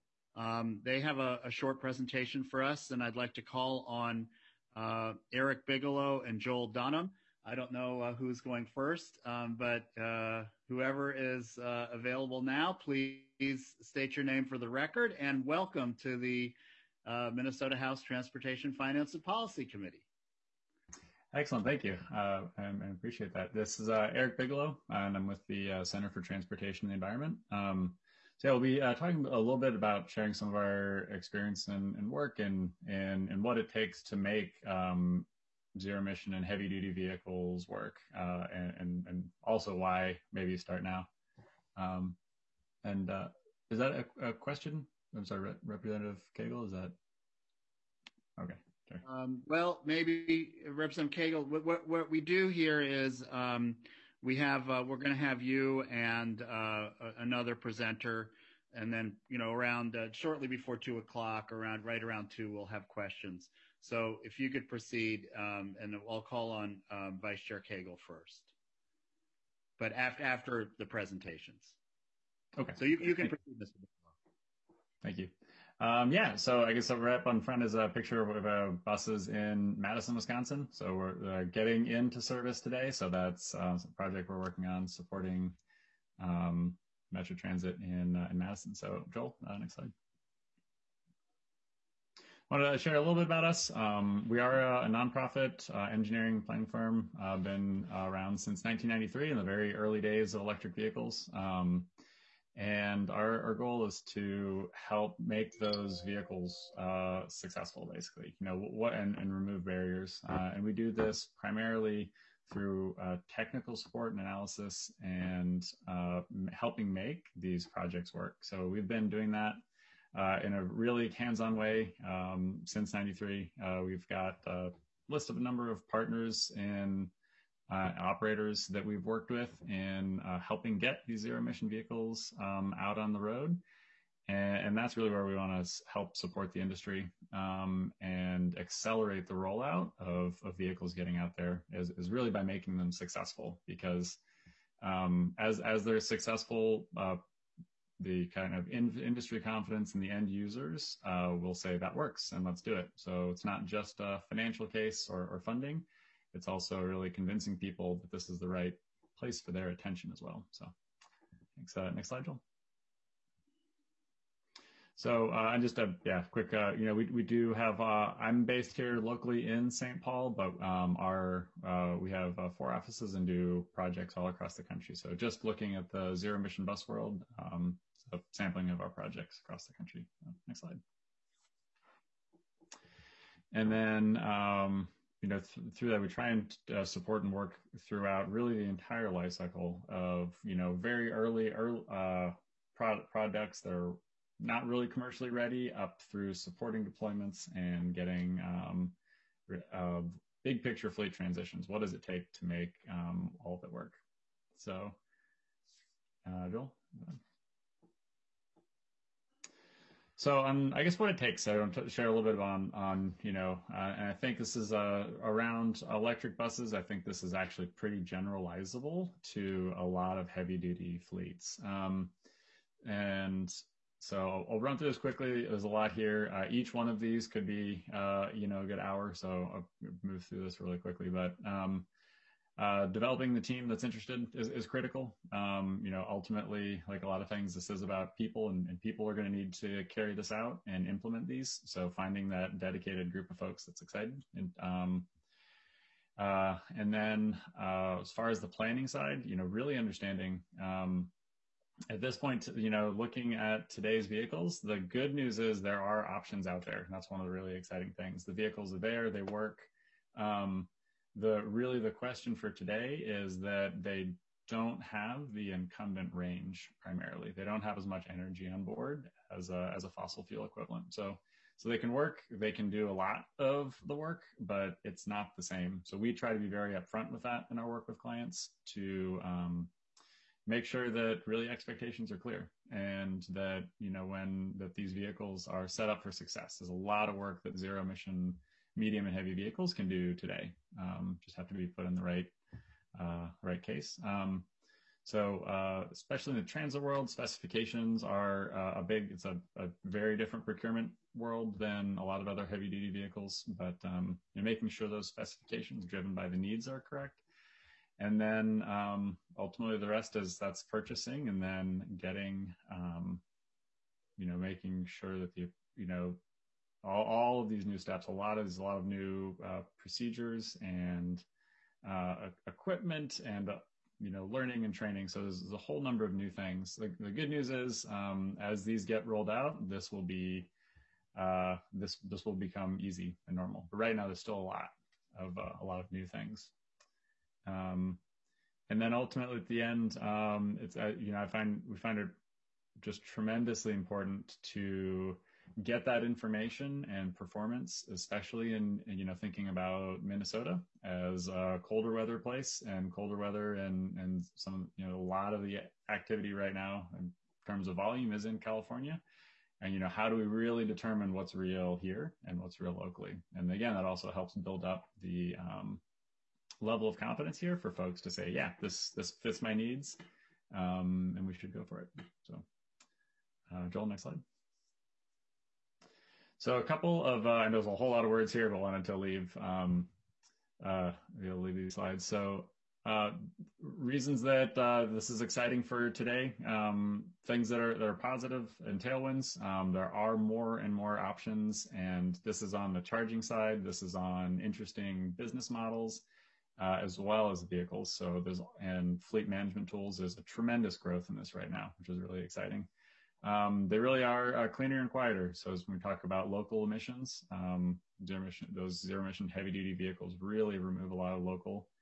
um, they have a, a short presentation for us, and I'd like to call on uh, Eric Bigelow and Joel Dunham. I don't know uh, who's going first, um, but uh, whoever is uh, available now, please state your name for the record, and welcome to the uh, Minnesota House Transportation, Finance, and Policy Committee. Excellent, thank you. Uh, and I appreciate that. This is uh, Eric Bigelow, and I'm with the uh, Center for Transportation and the Environment. Um, so yeah, we'll be uh, talking a little bit about sharing some of our experience and, and work and, and, and what it takes to make um, zero emission and heavy duty vehicles work, uh, and, and, and also why maybe start now. Um, and uh, is that a, a question? I'm sorry, Re Representative Cagle, is that? Okay. Sure. Um, well, maybe Representative Cagle, what, what, what we do here is um, we have, uh, we're going to have you and uh, another presenter, and then, you know, around uh, shortly before two o'clock, around right around two, we'll have questions. So if you could proceed, um, and I'll call on um, Vice Chair Cagle first, but after after the presentations. Okay. So you, you can proceed, Mister Thank you. Um, yeah, so I guess right up on front is a picture of uh, buses in Madison, Wisconsin. So we're uh, getting into service today. So that's uh, a project we're working on supporting um, Metro Transit in, uh, in Madison. So Joel, uh, next slide. I want to share a little bit about us. Um, we are a, a nonprofit uh, engineering planning firm, uh, been uh, around since nineteen ninety-three in the very early days of electric vehicles. Um, and our, our goal is to help make those vehicles uh, successful, basically, you know, what and, and remove barriers. Uh, and we do this primarily through uh, technical support and analysis and uh, helping make these projects work. So we've been doing that uh, in a really hands-on way um, since ninety-three. Uh, we've got a list of a number of partners and uh, operators that we've worked with in uh, helping get these zero-emission vehicles um, out on the road. And, and that's really where we want to help support the industry um, and accelerate the rollout of, of vehicles getting out there is, is really by making them successful, because um, as, as they're successful, uh, the kind of in, industry confidence in the end users uh, will say that works and let's do it. So it's not just a financial case or, or funding. It's also really convincing people that this is the right place for their attention as well. So thanks. Uh, next slide, Joel. So, uh, and just a yeah, quick, uh, you know, we we do have. Uh, I'm based here locally in Saint Paul, but um, our uh, we have uh, four offices and do projects all across the country. So, just looking at the zero emission bus world, um, so sampling of our projects across the country. Uh, next slide. And then, um, you know, th through that, we try and uh, support and work throughout really the entire life cycle of, you know, very early, early uh, pro products that are not really commercially ready, up through supporting deployments and getting um, uh, big picture fleet transitions. What does it take to make um, all of it work? So, uh, Joel? So um, I guess what it takes, I want to share a little bit on, on you know, uh, and I think this is uh, around electric buses. I think this is actually pretty generalizable to a lot of heavy duty fleets. Um, and So I'll run through this quickly. There's a lot here. Uh, each one of these could be, uh, you know, a good hour. So I'll move through this really quickly. But um, uh, developing the team that's interested is, is critical. Um, you know, ultimately, like a lot of things, this is about people, and, and people are going to need to carry this out and implement these. So finding that dedicated group of folks that's excited. And, um, uh, and then uh, as far as the planning side, you know, really understanding um, at this point, you know, looking at today's vehicles, the good news is there are options out there. And that's one of the really exciting things. The vehicles are there, they work. Um, the really the question for today is that they don't have the incumbent range primarily. They don't have as much energy on board as a, as a fossil fuel equivalent. So, so they can work, they can do a lot of the work, but it's not the same. So we try to be very upfront with that in our work with clients to, um, make sure that really expectations are clear, and that, you know, when that these vehicles are set up for success. There's a lot of work that zero emission medium and heavy vehicles can do today. Um, just have to be put in the right, uh, right case. Um, so, uh, especially in the transit world, specifications are uh, a big, it's a, a very different procurement world than a lot of other heavy duty vehicles, but um, you know, making sure those specifications driven by the needs are correct. And then um, ultimately the rest is that's purchasing, and then getting, um, you know, making sure that the, you know, all, all of these new steps, a lot of, there's a lot of new uh, procedures and uh, equipment and, uh, you know, learning and training. So there's, there's a whole number of new things. The, the good news is um, as these get rolled out, this will be, uh, this, this will become easy and normal. But right now there's still a lot of, uh, a lot of new things. Um, and then ultimately at the end, um, it's, uh, you know, I find, we find it just tremendously important to get that information and performance, especially in, in, you know, thinking about Minnesota as a colder weather place, and colder weather and, and some, you know, a lot of the activity right now in terms of volume is in California. And, you know, how do we really determine what's real here and what's real locally? And again, that also helps build up the, um, level of confidence here for folks to say, yeah, this this fits my needs, um, and we should go for it. So, uh, Joel, next slide. So a couple of, uh, and there's a whole lot of words here, but wanted to leave, um, uh, we'll leave these slides. So uh, reasons that uh, this is exciting for today, um, things that are, that are positive and tailwinds. Um, there are more and more options, and this is on the charging side. This is on interesting business models. Uh, as well as vehicles. So there's, and fleet management tools, there's a tremendous growth in this right now, which is really exciting. Um, they really are uh, cleaner and quieter. So as we talk about local emissions, um, zero emission, those zero emission heavy duty vehicles really remove a lot of local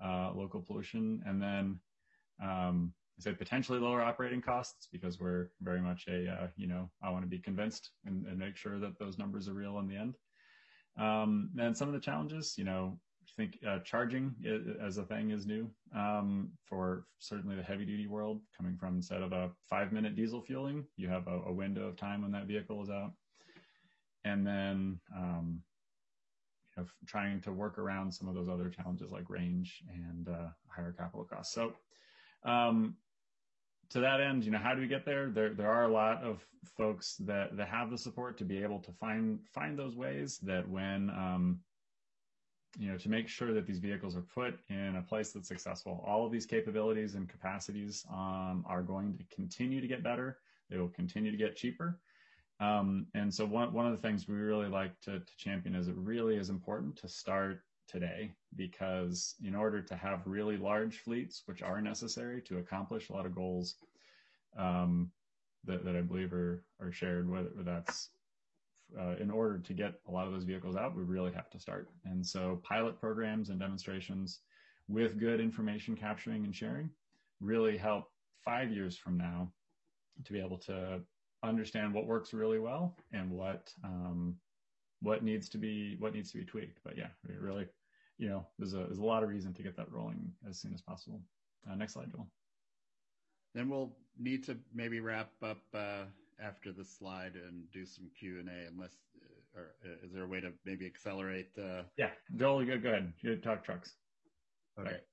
uh, local pollution, and then um, I say potentially lower operating costs because we're very much a, uh, you know, I want to be convinced and, and make sure that those numbers are real in the end. Um, and some of the challenges, you know, I think uh, charging as a thing is new um, for certainly the heavy duty world, coming from instead of a five minute diesel fueling, you have a, a window of time when that vehicle is out. And then, um, you know, trying to work around some of those other challenges like range and uh, higher capital costs. So um, to that end, you know, how do we get there? There, there are a lot of folks that, that have the support to be able to find, find those ways that when, um, you know, to make sure that these vehicles are put in a place that's successful. All of these capabilities and capacities um, are going to continue to get better. They will continue to get cheaper. Um, and so one, one of the things we really like to, to champion is it really is important to start today, because in order to have really large fleets, which are necessary to accomplish a lot of goals um, that, that I believe are, are shared, whether that's Uh, in order to get a lot of those vehicles out, we really have to start. And so pilot programs and demonstrations with good information capturing and sharing really help five years from now to be able to understand what works really well and what um, what needs to be what needs to be tweaked. But yeah, we really, you know, there's a there's a lot of reason to get that rolling as soon as possible. Uh, next slide, Joel. Then we'll need to maybe wrap up uh, after the slide and do some Q and A, unless, uh, or uh, is there a way to maybe accelerate? Uh... Yeah, Joel, go, go ahead. You talk trucks. Okay. Right.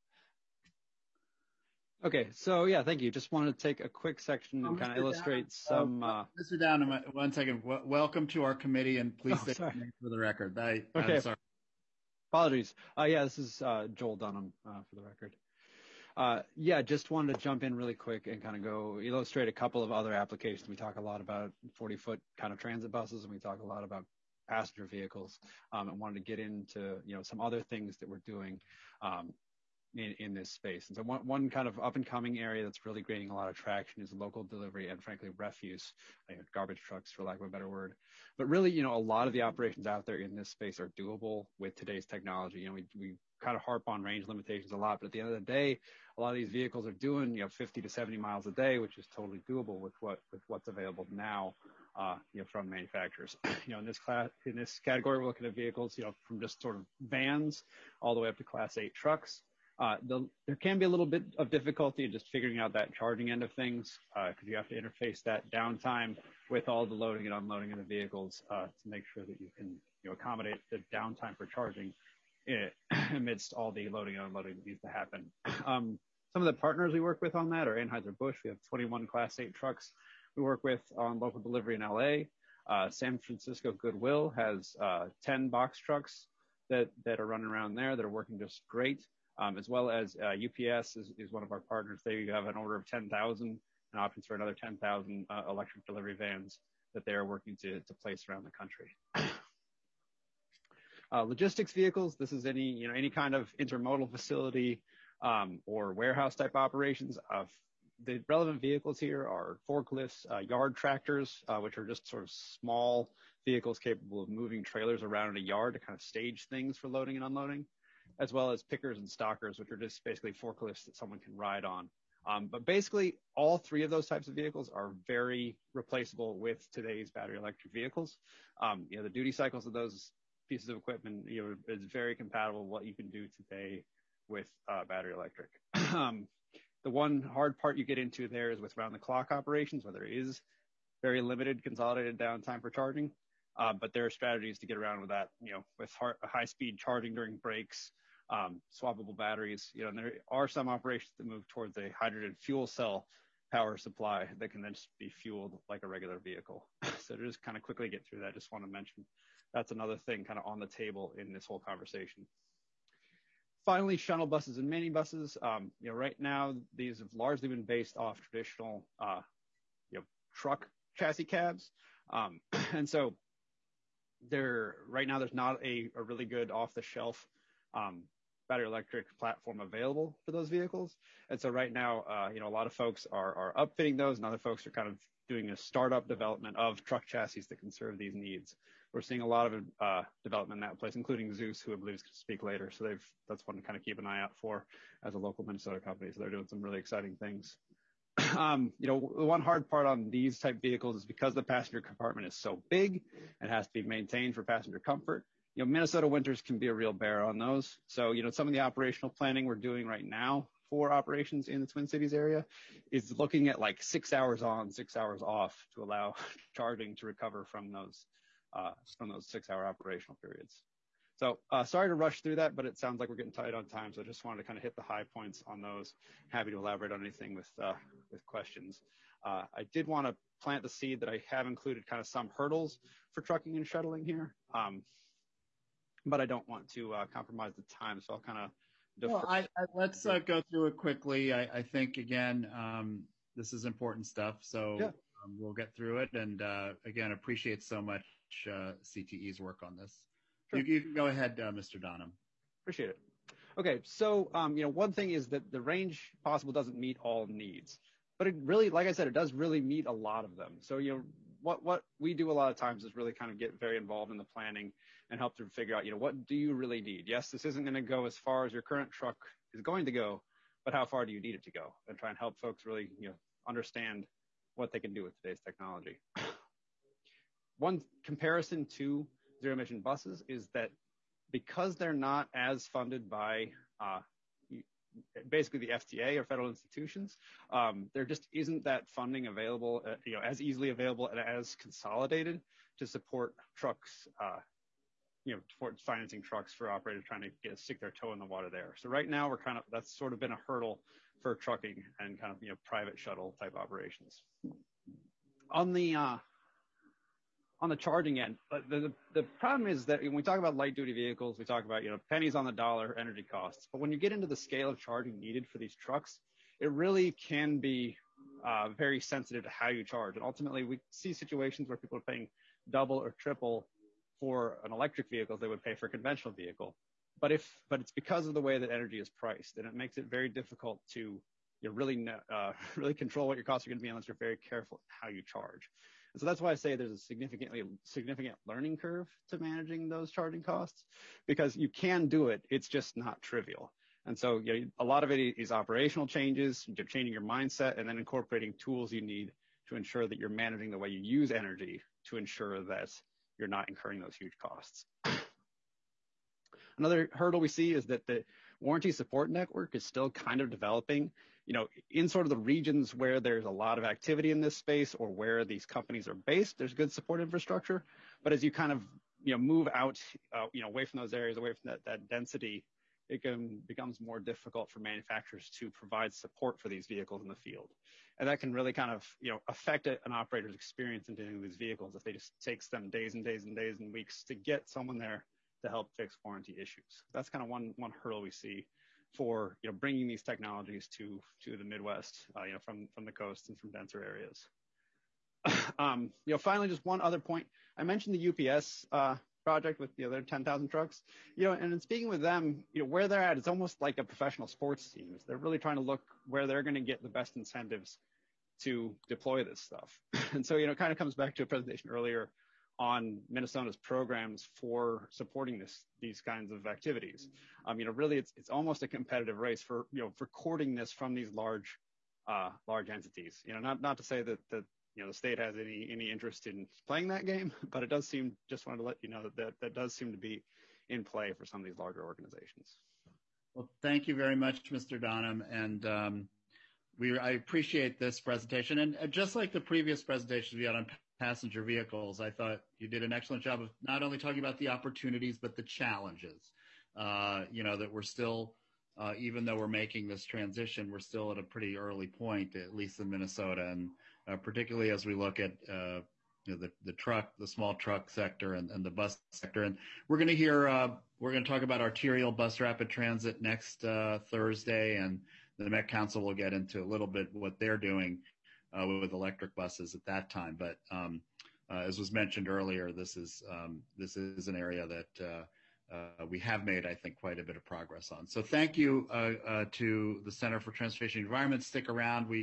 Okay, so yeah, thank you. Just wanted to take a quick section and Oh, kind of Mister illustrate Down, some. Uh, uh, Mister Down, one second. W- welcome to our committee, and please Oh, say sorry. your name for the record. I, Okay. I'm sorry. Apologies. Uh, yeah, this is uh, Joel Dunham uh, for the record. Uh, yeah, just wanted to jump in really quick and kind of go illustrate a couple of other applications. We talk a lot about forty foot kind of transit buses, and we talk a lot about passenger vehicles. Um, and wanted to get into, you know, some other things that we're doing um, in, in this space. And so one, one kind of up and coming area that's really gaining a lot of traction is local delivery and frankly refuse, you know, garbage trucks for lack of a better word. But really, you know, a lot of the operations out there in this space are doable with today's technology. You know, we, we kind of harp on range limitations a lot, but at the end of the day, a lot of these vehicles are doing, you know, fifty to seventy miles a day, which is totally doable with what, with what's available now, uh, you know, from manufacturers. You know, in this class, in this category, we're looking at vehicles, you know, from just sort of vans all the way up to class eight trucks. Uh, the, there can be a little bit of difficulty in just figuring out that charging end of things, because uh, you have to interface that downtime with all the loading and unloading of the vehicles uh, to make sure that you can, you know, accommodate the downtime for charging it, amidst all the loading and unloading that needs to happen. Um, some of the partners we work with on that are Anheuser-Busch. We have twenty-one class eight trucks we work with on local delivery in L A. Uh, San Francisco Goodwill has uh, ten box trucks that, that are running around there that are working just great. Um, as well as uh, U P S is, is one of our partners. They have an order of ten thousand and options for another ten thousand uh, electric delivery vans that they are working to, to place around the country. Uh, logistics vehicles, this is any, you know, any kind of intermodal facility um, or warehouse type operations. Uh, the relevant vehicles here are forklifts, uh, yard tractors, uh, which are just sort of small vehicles capable of moving trailers around in a yard to kind of stage things for loading and unloading, as well as pickers and stockers, which are just basically forklifts that someone can ride on. Um, but basically, all three of those types of vehicles are very replaceable with today's battery electric vehicles. Um, you know, the duty cycles of those pieces of equipment, you know, is very compatible with what you can do today with uh, battery electric. um, the one hard part you get into there is with round-the-clock operations, where there is very limited consolidated downtime for charging. Uh, but there are strategies to get around with that, you know, with hard, high-speed charging during breaks, um, swappable batteries, you know, and there are some operations that move towards a hydrogen fuel cell power supply that can then just be fueled like a regular vehicle. So to just kind of quickly get through that, just want to mention that's another thing kind of on the table in this whole conversation. Finally, shuttle buses and minibuses. Um, you know, right now, these have largely been based off traditional, uh, you know, truck chassis cabs. Um, and so there, right now, there's not a, a really good off-the-shelf um, battery electric platform available for those vehicles. And so right now, uh, you know, a lot of folks are, are upfitting those, and other folks are kind of doing a startup development of truck chassis that can serve these needs. we're seeing a lot of uh, development in that place, including Zeus, who I believe is going to speak later. So they've that's one to kind of keep an eye out for as a local Minnesota company. So they're doing some really exciting things. Um, you know, the one hard part on these type vehicles is because the passenger compartment is so big and has to be maintained for passenger comfort. You know, Minnesota winters can be a real bear on those. So, you know, some of the operational planning we're doing right now for operations in the Twin Cities area is looking at like six hours on, six hours off to allow charging to recover from those, uh, from those six hour operational periods. So, uh, sorry to rush through that, but it sounds like we're getting tight on time. So I just wanted to kind of hit the high points on those. Happy to elaborate on anything with, uh, with questions. Uh, I did want to plant the seed that I have included kind of some hurdles for trucking and shuttling here. Um, but I don't want to, uh, compromise the time. So I'll kind of defer. Well, I, I, let's uh, go through it quickly. I, I think, again, um, this is important stuff. So yeah. um, we'll get through it. And, uh, again, appreciate so much, uh, C T E's work on this. Sure. You, you can go ahead, uh, Mister Donham. Appreciate it. Okay, so um, you know, one thing is that the range possible doesn't meet all needs, but it really, like I said, it does really meet a lot of them. So you know, what what we do a lot of times is really kind of get very involved in the planning and help to figure out, you know, what do you really need? Yes, this isn't going to go as far as your current truck is going to go, but how far do you need it to go? And try and help folks really, you know, understand what they can do with today's technology. One comparison to zero emission buses is that because they're not as funded by uh, basically the F T A or federal institutions, um, there just isn't that funding available, uh, you know, as easily available and as consolidated to support trucks, uh, you know, for financing trucks for operators trying to get stick their toe in the water there. So right now we're kind of, that's sort of been a hurdle for trucking and kind of, you know, private shuttle type operations. On the, uh, on the charging end, but the, the problem is that when we talk about light duty vehicles, we talk about, you know, pennies on the dollar energy costs. But when you get into the scale of charging needed for these trucks, it really can be uh, very sensitive to how you charge. And ultimately, we see situations where people are paying double or triple for an electric vehicle as they would pay for a conventional vehicle. But if, but it's because of the way that energy is priced, and it makes it very difficult to, you know, really, uh, really control what your costs are going to be unless you're very careful how you charge. And so that's why I say there's a significantly significant learning curve to managing those charging costs, because you can do it. It's just not trivial. And so, you know, a lot of it is operational changes, you're changing your mindset, and then incorporating tools you need to ensure that you're managing the way you use energy to ensure that you're not incurring those huge costs. Another hurdle we see is that the warranty support network is still kind of developing, you know, in sort of the regions where there's a lot of activity in this space or where these companies are based, there's good support infrastructure. But as you kind of, you know, move out, uh, you know, away from those areas, away from that, that density, it can, becomes more difficult for manufacturers to provide support for these vehicles in the field. And that can really kind of, you know, affect a, an operator's experience in dealing with these vehicles if they just takes them days and days and days and weeks to get someone there to help fix warranty issues. That's kind of one, one hurdle we see for, you know, bringing these technologies to, to the Midwest, uh, you know, from, from the coast and from denser areas. um, you know, finally, just one other point. I mentioned the U P S, uh, project with the other ten thousand trucks, you know, and in speaking with them, you know, where they're at, it's almost like a professional sports team. They're really trying to look where they're going to get the best incentives to deploy this stuff. And so, you know, it kind of comes back to a presentation earlier on Minnesota's programs for supporting this, these kinds of activities. Um, you know, really it's, it's almost a competitive race for, you know, for courting this from these large, uh, large entities. You know, not, not to say that, that, you know, the state has any, any interest in playing that game, but it does seem, just wanted to let you know that that, that does seem to be in play for some of these larger organizations. Well, thank you very much, Mister Donham. And, um, we, I appreciate this presentation. And uh, just like the previous presentations we had on passenger vehicles, I thought you did an excellent job of not only talking about the opportunities, but the challenges, uh, you know, that we're still, uh, even though we're making this transition, we're still at a pretty early point, at least in Minnesota. And uh, particularly as we look at, uh, you know, the, the truck, the small truck sector and, and the bus sector. And we're going to hear, uh, we're going to talk about arterial bus rapid transit next uh, Thursday, and the Met Council will get into a little bit what they're doing Uh, with electric buses at that time. But um, uh, as was mentioned earlier, this is um, this is an area that uh, uh, we have made, I think, quite a bit of progress on. So thank you uh, uh, to the Center for Transportation and Environment. Stick around. We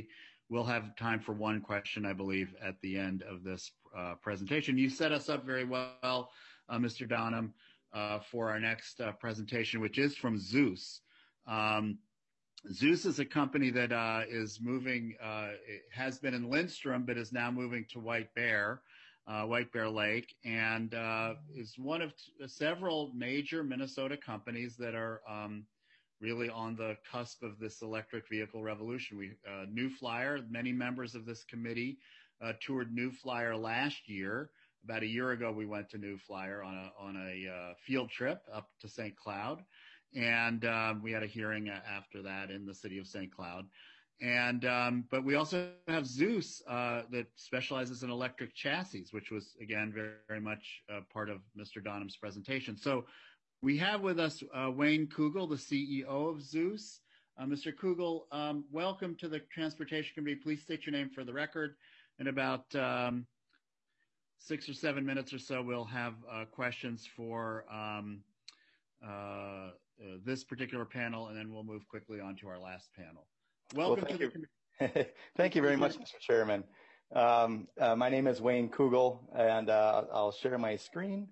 we'll have time for one question, I believe, at the end of this uh, presentation. You set us up very well, uh, Mister Donham, uh, for our next uh, presentation, which is from Zeus. Um, Zeus is a company that uh, is moving, uh, it has been in Lindstrom, but is now moving to White Bear, uh, White Bear Lake, and uh, is one of t- several major Minnesota companies that are um, really on the cusp of this electric vehicle revolution. We, uh, New Flyer, many members of this committee uh, toured New Flyer last year. About a year ago, we went to New Flyer on a, on a uh, field trip up to Saint Cloud. And um, we had a hearing after that in the city of Saint Cloud. And um, but we also have Zeus uh, that specializes in electric chassis, which was, again, very, very much uh, part of Mister Donham's presentation. So we have with us uh, Wayne Kugel, the C E O of Zeus. Uh, Mister Kugel, um, welcome to the Transportation Committee. Please state your name for the record. In about um, six or seven minutes or so, we'll have uh, questions for um, uh, Uh, this particular panel, and then we'll move quickly on to our last panel. Welcome well, to you. the Thank you very much, Mister Chairman. Um, uh, my name is Wayne Kugel, and uh, I'll share my screen.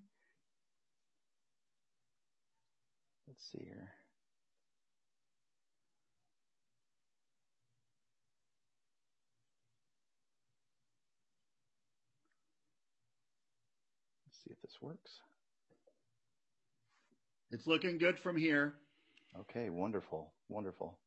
Let's see here. Let's see if this works. It's looking good from here. Okay, wonderful, wonderful.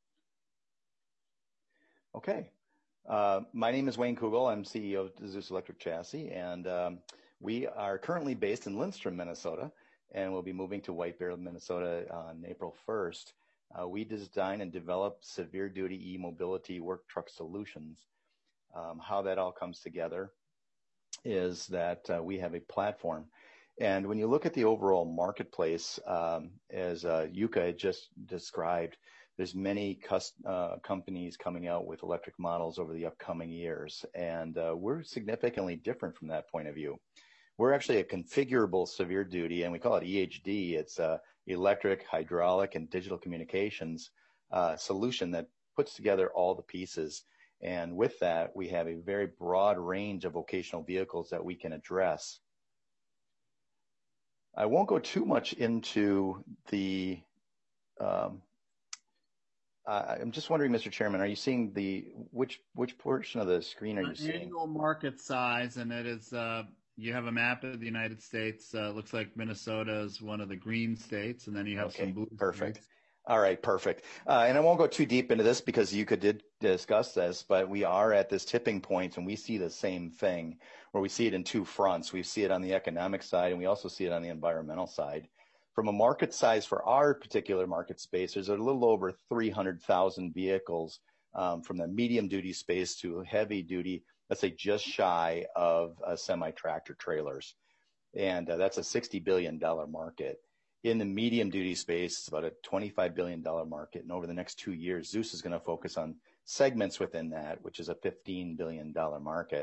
Okay, uh, my name is Wayne Kugel. I'm C E O of Zeus Electric Chassis, and um, we are currently based in Lindstrom, Minnesota, and we'll be moving to White Bear, Minnesota on April first. Uh, we design and develop severe-duty e-mobility work truck solutions. Um, how that all comes together is that uh, we have a platform. And when you look at the overall marketplace, um, as uh, Yuka had just described, there's many cus- uh, companies coming out with electric models over the upcoming years. And uh, we're significantly different from that point of view. We're actually a configurable severe duty, and we call it E H D. It's a electric, hydraulic, and digital communications uh, solution that puts together all the pieces. And with that, we have a very broad range of vocational vehicles that we can address. I won't go too much into the, um, uh, I'm just wondering, Mister Chairman, are you seeing the, which which portion of the screen are you seeing? Annual market size, and it is, uh, you have a map of the United States. Uh, looks like Minnesota is one of the green states, and then you have okay, some blue perfect. states. All right, perfect. Uh, and I won't go too deep into this because you could did discuss this, but we are at this tipping point, and we see the same thing, where we see it in two fronts. We see it on the economic side, and we also see it on the environmental side. From a market size for our particular market space, there's a little over three hundred thousand vehicles um, from the medium duty space to heavy duty, let's say just shy of uh, semi-tractor trailers. And uh, that's a sixty billion dollars market. In the medium duty space, it's about a twenty-five billion dollars market. And over the next two years, Zeus is going to focus on segments within that, which is a fifteen billion dollars market.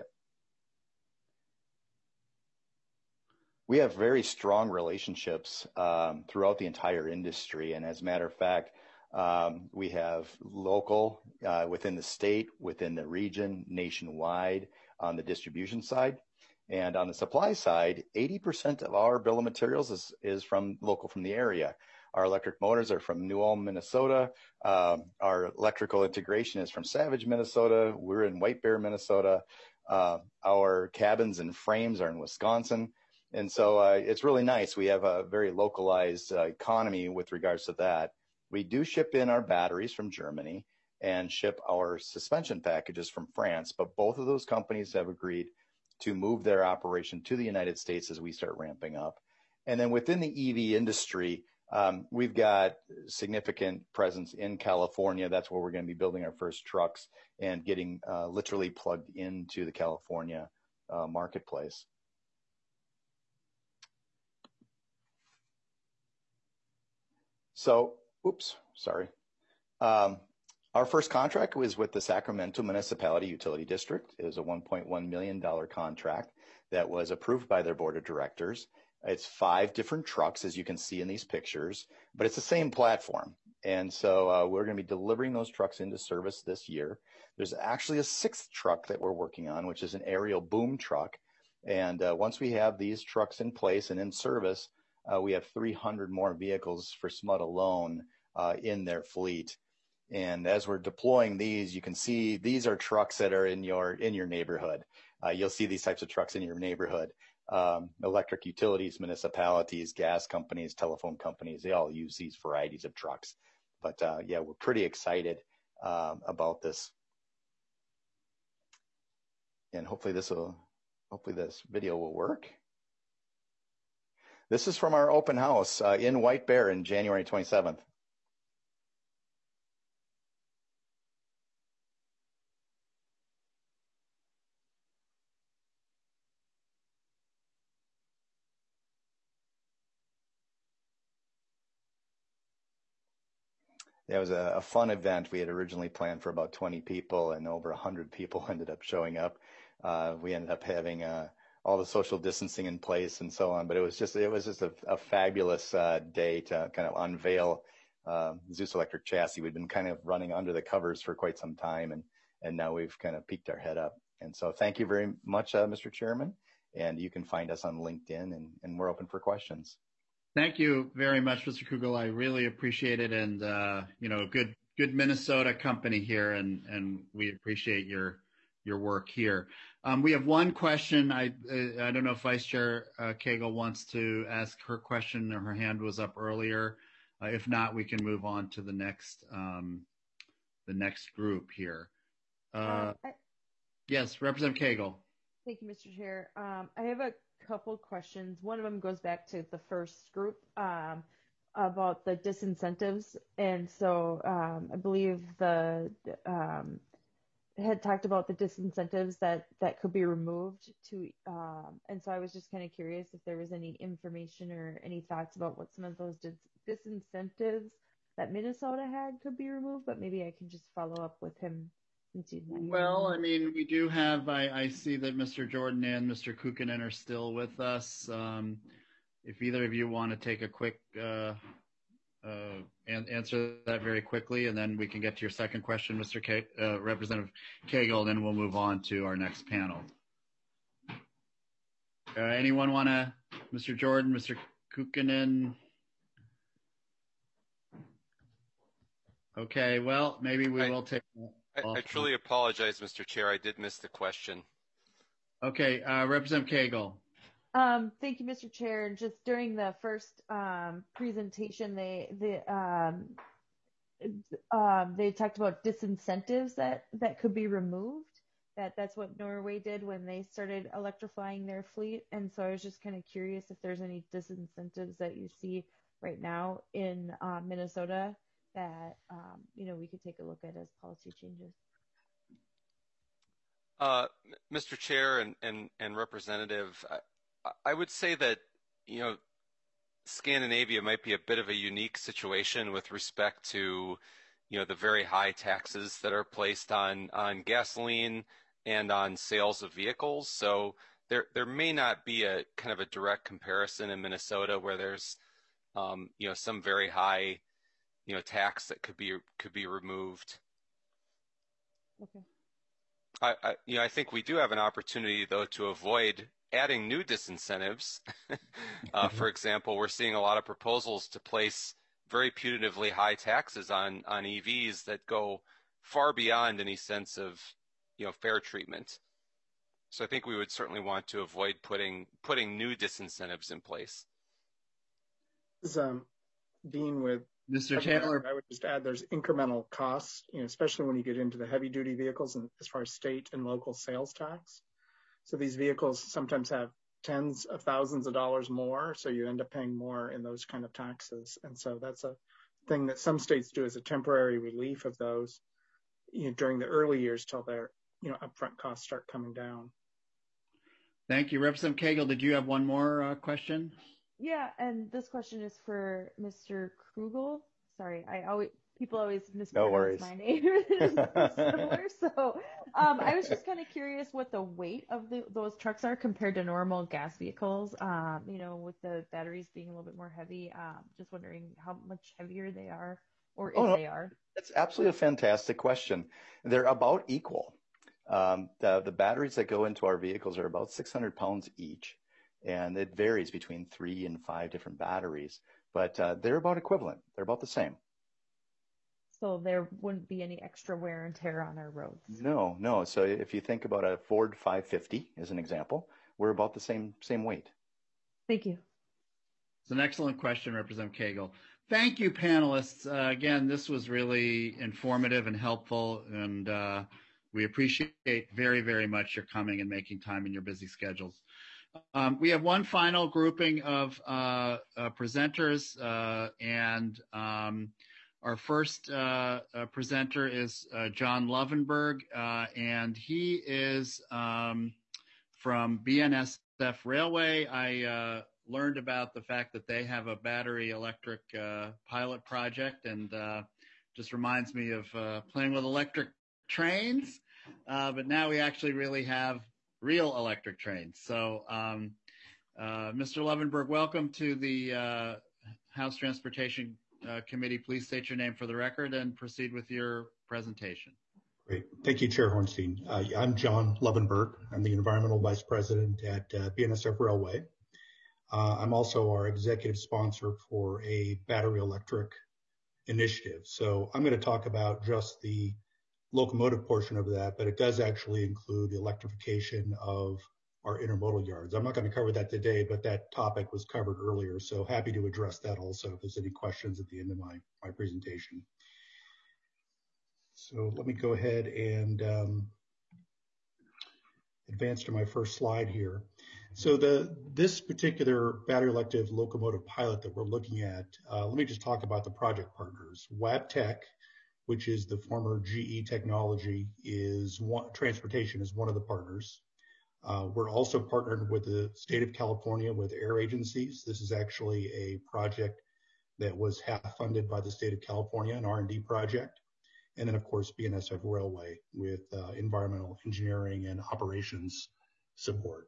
We have very strong relationships um, throughout the entire industry. And as a matter of fact, um, we have local uh, within the state, within the region, nationwide on the distribution side. And on the supply side, eighty percent of our bill of materials is, is from local from the area. Our electric motors are from New Ulm, Minnesota. Um, our electrical integration is from Savage, Minnesota. We're in White Bear, Minnesota. Uh, our cabins and frames are in Wisconsin. And so uh, it's really nice. We have a very localized uh, economy with regards to that. We do ship in our batteries from Germany and ship our suspension packages from France, but both of those companies have agreed to move their operation to the United States as we start ramping up. And then within the E V industry, um, we've got significant presence in California. That's where we're going to be building our first trucks and getting uh, literally plugged into the California uh, marketplace. So, oops, sorry. Um, Our first contract was with the Sacramento Municipality Utility District. It was a one point one million dollars contract that was approved by their board of directors. It's five different trucks, as you can see in these pictures, but it's the same platform. And so uh, we're going to be delivering those trucks into service this year. There's actually a sixth truck that we're working on, which is an aerial boom truck. And uh, once we have these trucks in place and in service, uh, we have three hundred more vehicles for S M U D alone uh, in their fleet. And as we're deploying these, you can see these are trucks that are in your in your neighborhood. Uh, you'll see these types of trucks in your neighborhood. Um, electric utilities, municipalities, gas companies, telephone companies, they all use these varieties of trucks. But uh, yeah, we're pretty excited um, about this. And hopefully this will, hopefully this video will work. This is from our open house uh, in White Bear in January twenty-seventh. It was a, a fun event. We had originally planned for about twenty people, and over one hundred people ended up showing up. Uh, we ended up having uh, all the social distancing in place and so on. But it was just it was just a, a fabulous uh, day to kind of unveil uh, Zeus Electric Chassis. We'd been kind of running under the covers for quite some time, and and now we've kind of peeked our head up. And so thank you very much, uh, Mister Chairman. And you can find us on LinkedIn, and, and we're open for questions. Thank you very much, Mister Kugel. I really appreciate it, and uh, you know, good good Minnesota company here, and and we appreciate your your work here. Um, we have one question. I uh, I don't know if Vice Chair uh, Cagle wants to ask her question. Her hand was up earlier. Uh, if not, we can move on to the next um, the next group here. Uh, um, I, yes, Representative Cagle. Thank you, Mister Chair. Um, I have a couple questions. One of them goes back to the first group um, about the disincentives. And so um, I believe the um, had talked about the disincentives that, that could be removed to, um, and so I was just kind of curious if there was any information or any thoughts about what some of those dis- disincentives that Minnesota had could be removed, but maybe I can just follow up with him. Well, I mean, we do have, I, I see that Mister Jordan and Mister Kukkonen are still with us. Um, if either of you want to take a quick, uh, uh, and answer that very quickly, and then we can get to your second question, Mister K, uh, Representative Cagle, then we'll move on to our next panel. Uh, anyone want to, Mister Jordan, Mister Kukkonen? Okay, well, maybe we I, will take I, I truly apologize, Mister Chair. I did miss the question. Okay, uh, Representative Cagle. Um, thank you, Mister Chair. Just during the first um, presentation, they the um, um, they talked about disincentives that, that could be removed. That that's what Norway did when they started electrifying their fleet. And so I was just kind of curious if there's any disincentives that you see right now in uh, Minnesota that um, you know we could take a look at as policy changes. Uh, Mister Chair and, and, and Representative, I, I would say that, you know, Scandinavia might be a bit of a unique situation with respect to, you know, the very high taxes that are placed on, on gasoline and on sales of vehicles. So there, there may not be a kind of a direct comparison in Minnesota where there's, um, you know, some very high, you know, tax that could be, could be removed. Okay. I, I, you know, I think we do have an opportunity, though, to avoid adding new disincentives. uh, for example, we're seeing a lot of proposals to place very punitively high taxes on, on E Vs that go far beyond any sense of, you know, fair treatment. So I think we would certainly want to avoid putting putting new disincentives in place. This is, um, Dean with Mister Taylor. I would just add there's incremental costs, you know, especially when you get into the heavy duty vehicles and as far as state and local sales tax. So these vehicles sometimes have tens of thousands of dollars more. So you end up paying more in those kind of taxes. And so that's a thing that some states do as a temporary relief of those, you know, during the early years till their, you know, upfront costs start coming down. Thank you. Representative Cagle, did you have one more uh, question? Yeah, and this question is for Mister Kugel. Sorry, I always people always mispronounce no my name. Similar, so um, I was just kind of curious what the weight of the, those trucks are compared to normal gas vehicles. Um, you know, with the batteries being a little bit more heavy. Um, just wondering how much heavier they are or if Oh, no. they are? That's absolutely a fantastic question. They're about equal. Um, the, the batteries that go into our vehicles are about six hundred pounds each, and it varies between three and five different batteries, but uh, they're about equivalent. They're about the same. So there wouldn't be any extra wear and tear on our roads. No, no. So if you think about a Ford five fifty as an example, we're about the same same weight. Thank you. It's an excellent question, Representative Cagle. Thank you, panelists. Uh, again, this was really informative and helpful, and uh, we appreciate very, very much your coming and making time in your busy schedules. Um, we have one final grouping of uh, uh, presenters, uh, and um, our first uh, uh, presenter is uh, John Lovenberg, uh, and he is um, from B N S F Railway. I uh, learned about the fact that they have a battery electric uh, pilot project, and uh, just reminds me of uh, playing with electric trains, uh, but now we actually really have real electric trains. So um, uh, Mister Lovenberg, welcome to the uh, House Transportation uh, Committee. Please state your name for the record and proceed with your presentation. Great. Thank you, Chair Hornstein. Uh, I'm John Lovenberg. I'm the Environmental Vice President at uh, B N S F Railway. Uh, I'm also our executive sponsor for a battery electric initiative. So I'm going to talk about just the locomotive portion of that, but it does actually include the electrification of our intermodal yards. I'm not going to cover that today, but that topic was covered earlier, so happy to address that also if there's any questions at the end of my, my presentation. So let me go ahead and um, advance to my first slide here. So the this particular battery electric locomotive pilot that we're looking at, uh, let me just talk about the project partners. Wabtec, which is the former G E Technology, is one, transportation is one of the partners. Uh, we're also partnered with the state of California with air agencies. This is actually a project that was half funded by the state of California, an R and D project. And then, of course, B N S F Railway with uh, environmental engineering and operations support.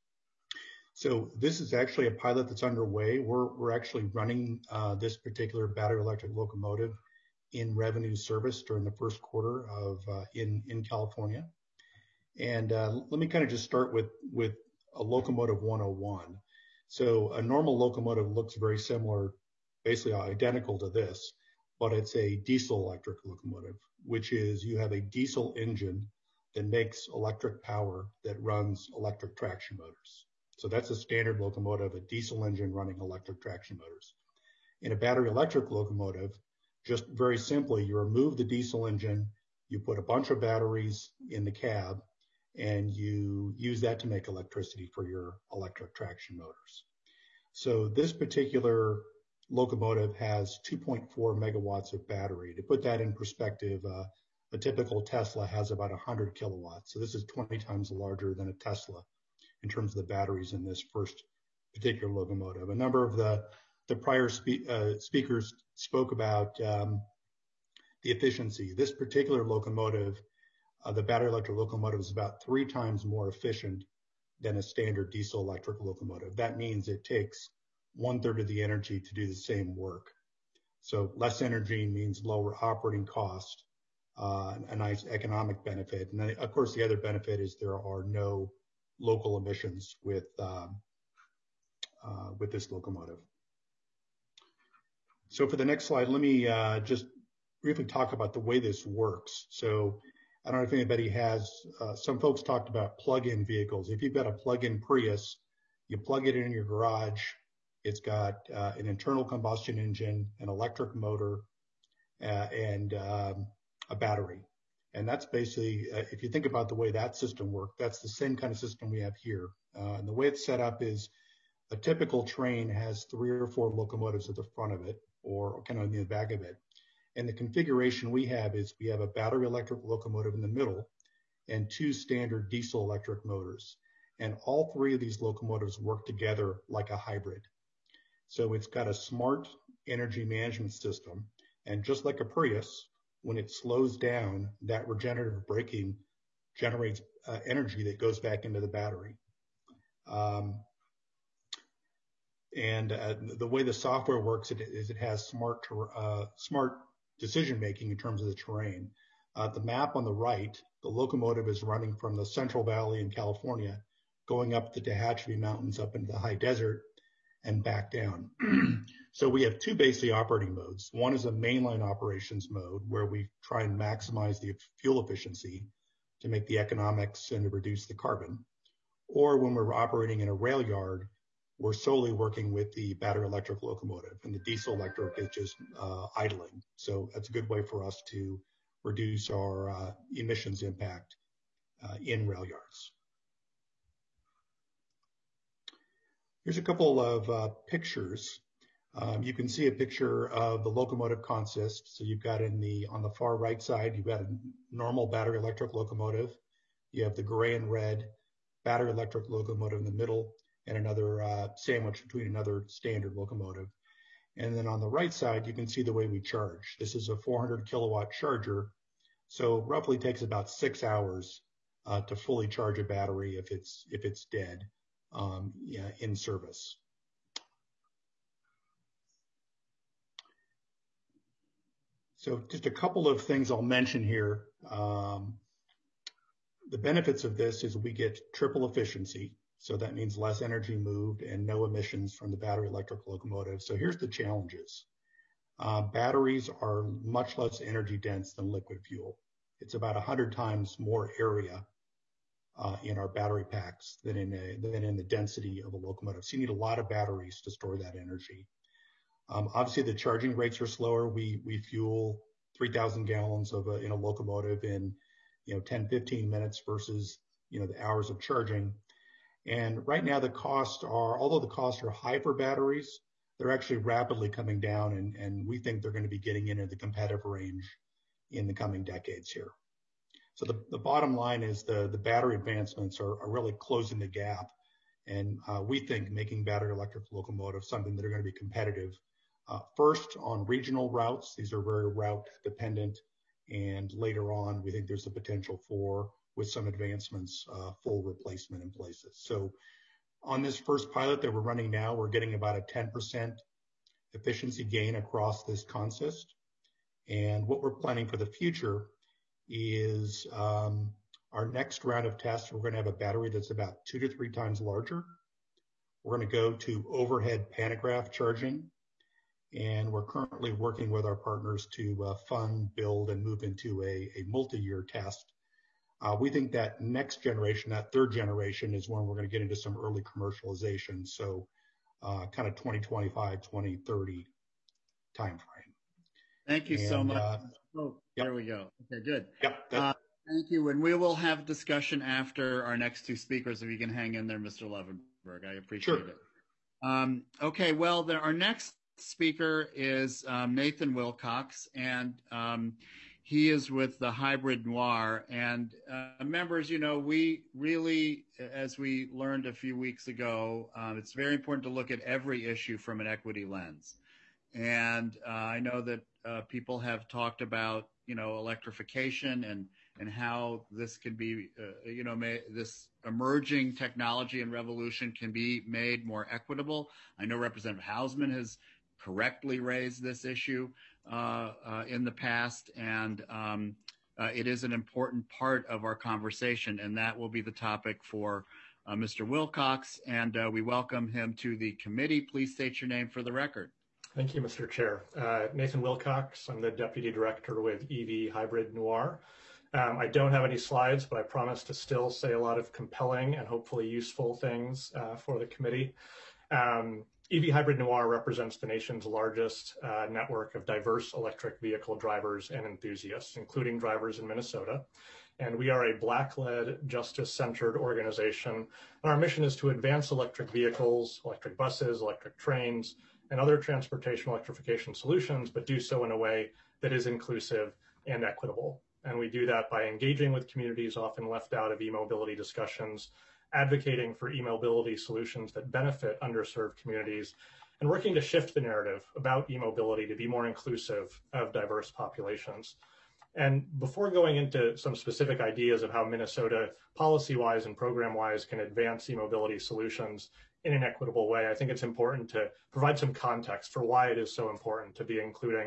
So this is actually a pilot that's underway. We're, we're actually running uh, this particular battery electric locomotive in revenue service during the first quarter of uh, in, in California. And uh, let me kind of just start with, with a locomotive one oh one. So a normal locomotive looks very similar, basically identical to this, but it's a diesel electric locomotive, which is you have a diesel engine that makes electric power that runs electric traction motors. So that's a standard locomotive, a diesel engine running electric traction motors. In a battery electric locomotive, just very simply, you remove the diesel engine, you put a bunch of batteries in the cab, and you use that to make electricity for your electric traction motors. So this particular locomotive has two point four megawatts of battery. To put that in perspective, uh, a typical Tesla has about one hundred kilowatts. So this is twenty times larger than a Tesla in terms of the batteries in this first particular locomotive. A number of the, the prior spe uh, speakers spoke about um, the efficiency. This particular locomotive, uh, the battery electric locomotive, is about three times more efficient than a standard diesel electric locomotive. That means it takes one third of the energy to do the same work. So less energy means lower operating cost, uh, a nice economic benefit. And then, of course, the other benefit is there are no local emissions with, um, uh, with this locomotive. So for the next slide, let me uh, just briefly talk about the way this works. So I don't know if anybody has, uh, some folks talked about plug-in vehicles. If you've got a plug-in Prius, you plug it in your garage. It's got uh, an internal combustion engine, an electric motor, uh, and um, a battery. And that's basically, uh, if you think about the way that system works, that's the same kind of system we have here. Uh, and the way it's set up is a typical train has three or four locomotives at the front of it, or kind of in the back of it. And the configuration we have is we have a battery electric locomotive in the middle and two standard diesel electric motors. And all three of these locomotives work together like a hybrid. So it's got a smart energy management system. And just like a Prius, when it slows down, that regenerative braking generates uh, energy that goes back into the battery. Um, and uh, the way the software works is it has smart, uh, smart decision making in terms of the terrain. Uh, the map on the right, the locomotive is running from the Central Valley in California, going up the Tehachapi Mountains up into the high desert and back down. So we have two basically operating modes. One is a mainline operations mode where we try and maximize the fuel efficiency to make the economics and to reduce the carbon. Or when we're operating in a rail yard, we're solely working with the battery electric locomotive, and the diesel electric is just uh, idling. So that's a good way for us to reduce our uh, emissions impact uh, in rail yards. Here's a couple of uh, pictures. Um, you can see a picture of the locomotive consist. So you've got in the on the far right side, you've got a normal battery electric locomotive. You have the gray and red battery electric locomotive in the middle, and another uh, sandwich between another standard locomotive. And then on the right side, you can see the way we charge. This is a four hundred kilowatt charger, so roughly takes about six hours uh, to fully charge a battery if it's if it's dead um, yeah, in service. So just a couple of things I'll mention here. Um, the benefits of this is we get triple efficiency. So that means less energy moved and no emissions from the battery electric locomotive. So here's the challenges. Uh, batteries are much less energy dense than liquid fuel. It's about one hundred times more area uh, in our battery packs than in, a, than in the density of a locomotive. So you need a lot of batteries to store that energy. Um, obviously, the charging rates are slower. We we fuel three thousand gallons of a, in a locomotive in you know ten, fifteen minutes versus you know the hours of charging. And right now, the costs are, although the costs are high for batteries, they're actually rapidly coming down, and, and we think they're going to be getting into the competitive range in the coming decades here. So the, the bottom line is the, the battery advancements are, are really closing the gap. And uh, we think making battery electric locomotives something that are going to be competitive. Uh, first, on regional routes, these are very route dependent. And later on, we think there's the potential for, with some advancements, uh, full replacement in places. So on this first pilot that we're running now, we're getting about a ten percent efficiency gain across this consist. And what we're planning for the future is um, our next round of tests, we're going to have a battery that's about two to three times larger. We're going to go to overhead pantograph charging. And we're currently working with our partners to uh, fund, build, and move into a, a multi-year test. Uh, we think that next generation, that third generation, is when we're going to get into some early commercialization. So uh, kind of twenty twenty-five, twenty thirty timeframe. Thank you and, so much. Uh, oh, yep. There we go. Okay, good. Yep. Uh, thank you. And we will have discussion after our next two speakers, if you can hang in there, Mister Levenberg. I appreciate sure. it. Um, okay, well, there, our next speaker is um, Nathan Wilcox, and um, he is with the Hybrid Noir. And uh, members, you know, we really, as we learned a few weeks ago, um, it's very important to look at every issue from an equity lens. And uh, I know that uh, people have talked about, you know, electrification and and how this can be, uh, you know, may, this emerging technology and revolution can be made more equitable. I know Representative Hausman has correctly raised this issue uh, uh, in the past, and um, uh, it is an important part of our conversation, and that will be the topic for uh, Mister Wilcox, and uh, we welcome him to the committee. Please state your name for the record. Thank you, Mister Chair. Uh, Nathan Wilcox, I'm the Deputy Director with E V Hybrid Noir. Um, I don't have any slides, but I promise to still say a lot of compelling and hopefully useful things uh, for the committee. Um, E V Hybrid Noir represents the nation's largest uh, network of diverse electric vehicle drivers and enthusiasts, including drivers in Minnesota. And we are a Black-led, justice-centered organization. And our mission is to advance electric vehicles, electric buses, electric trains, and other transportation electrification solutions, but do so in a way that is inclusive and equitable. And we do that by engaging with communities often left out of e-mobility discussions, advocating for e-mobility solutions that benefit underserved communities, and working to shift the narrative about e-mobility to be more inclusive of diverse populations. And before going into some specific ideas of how Minnesota policy-wise and program-wise can advance e-mobility solutions in an equitable way, I think it's important to provide some context for why it is so important to be including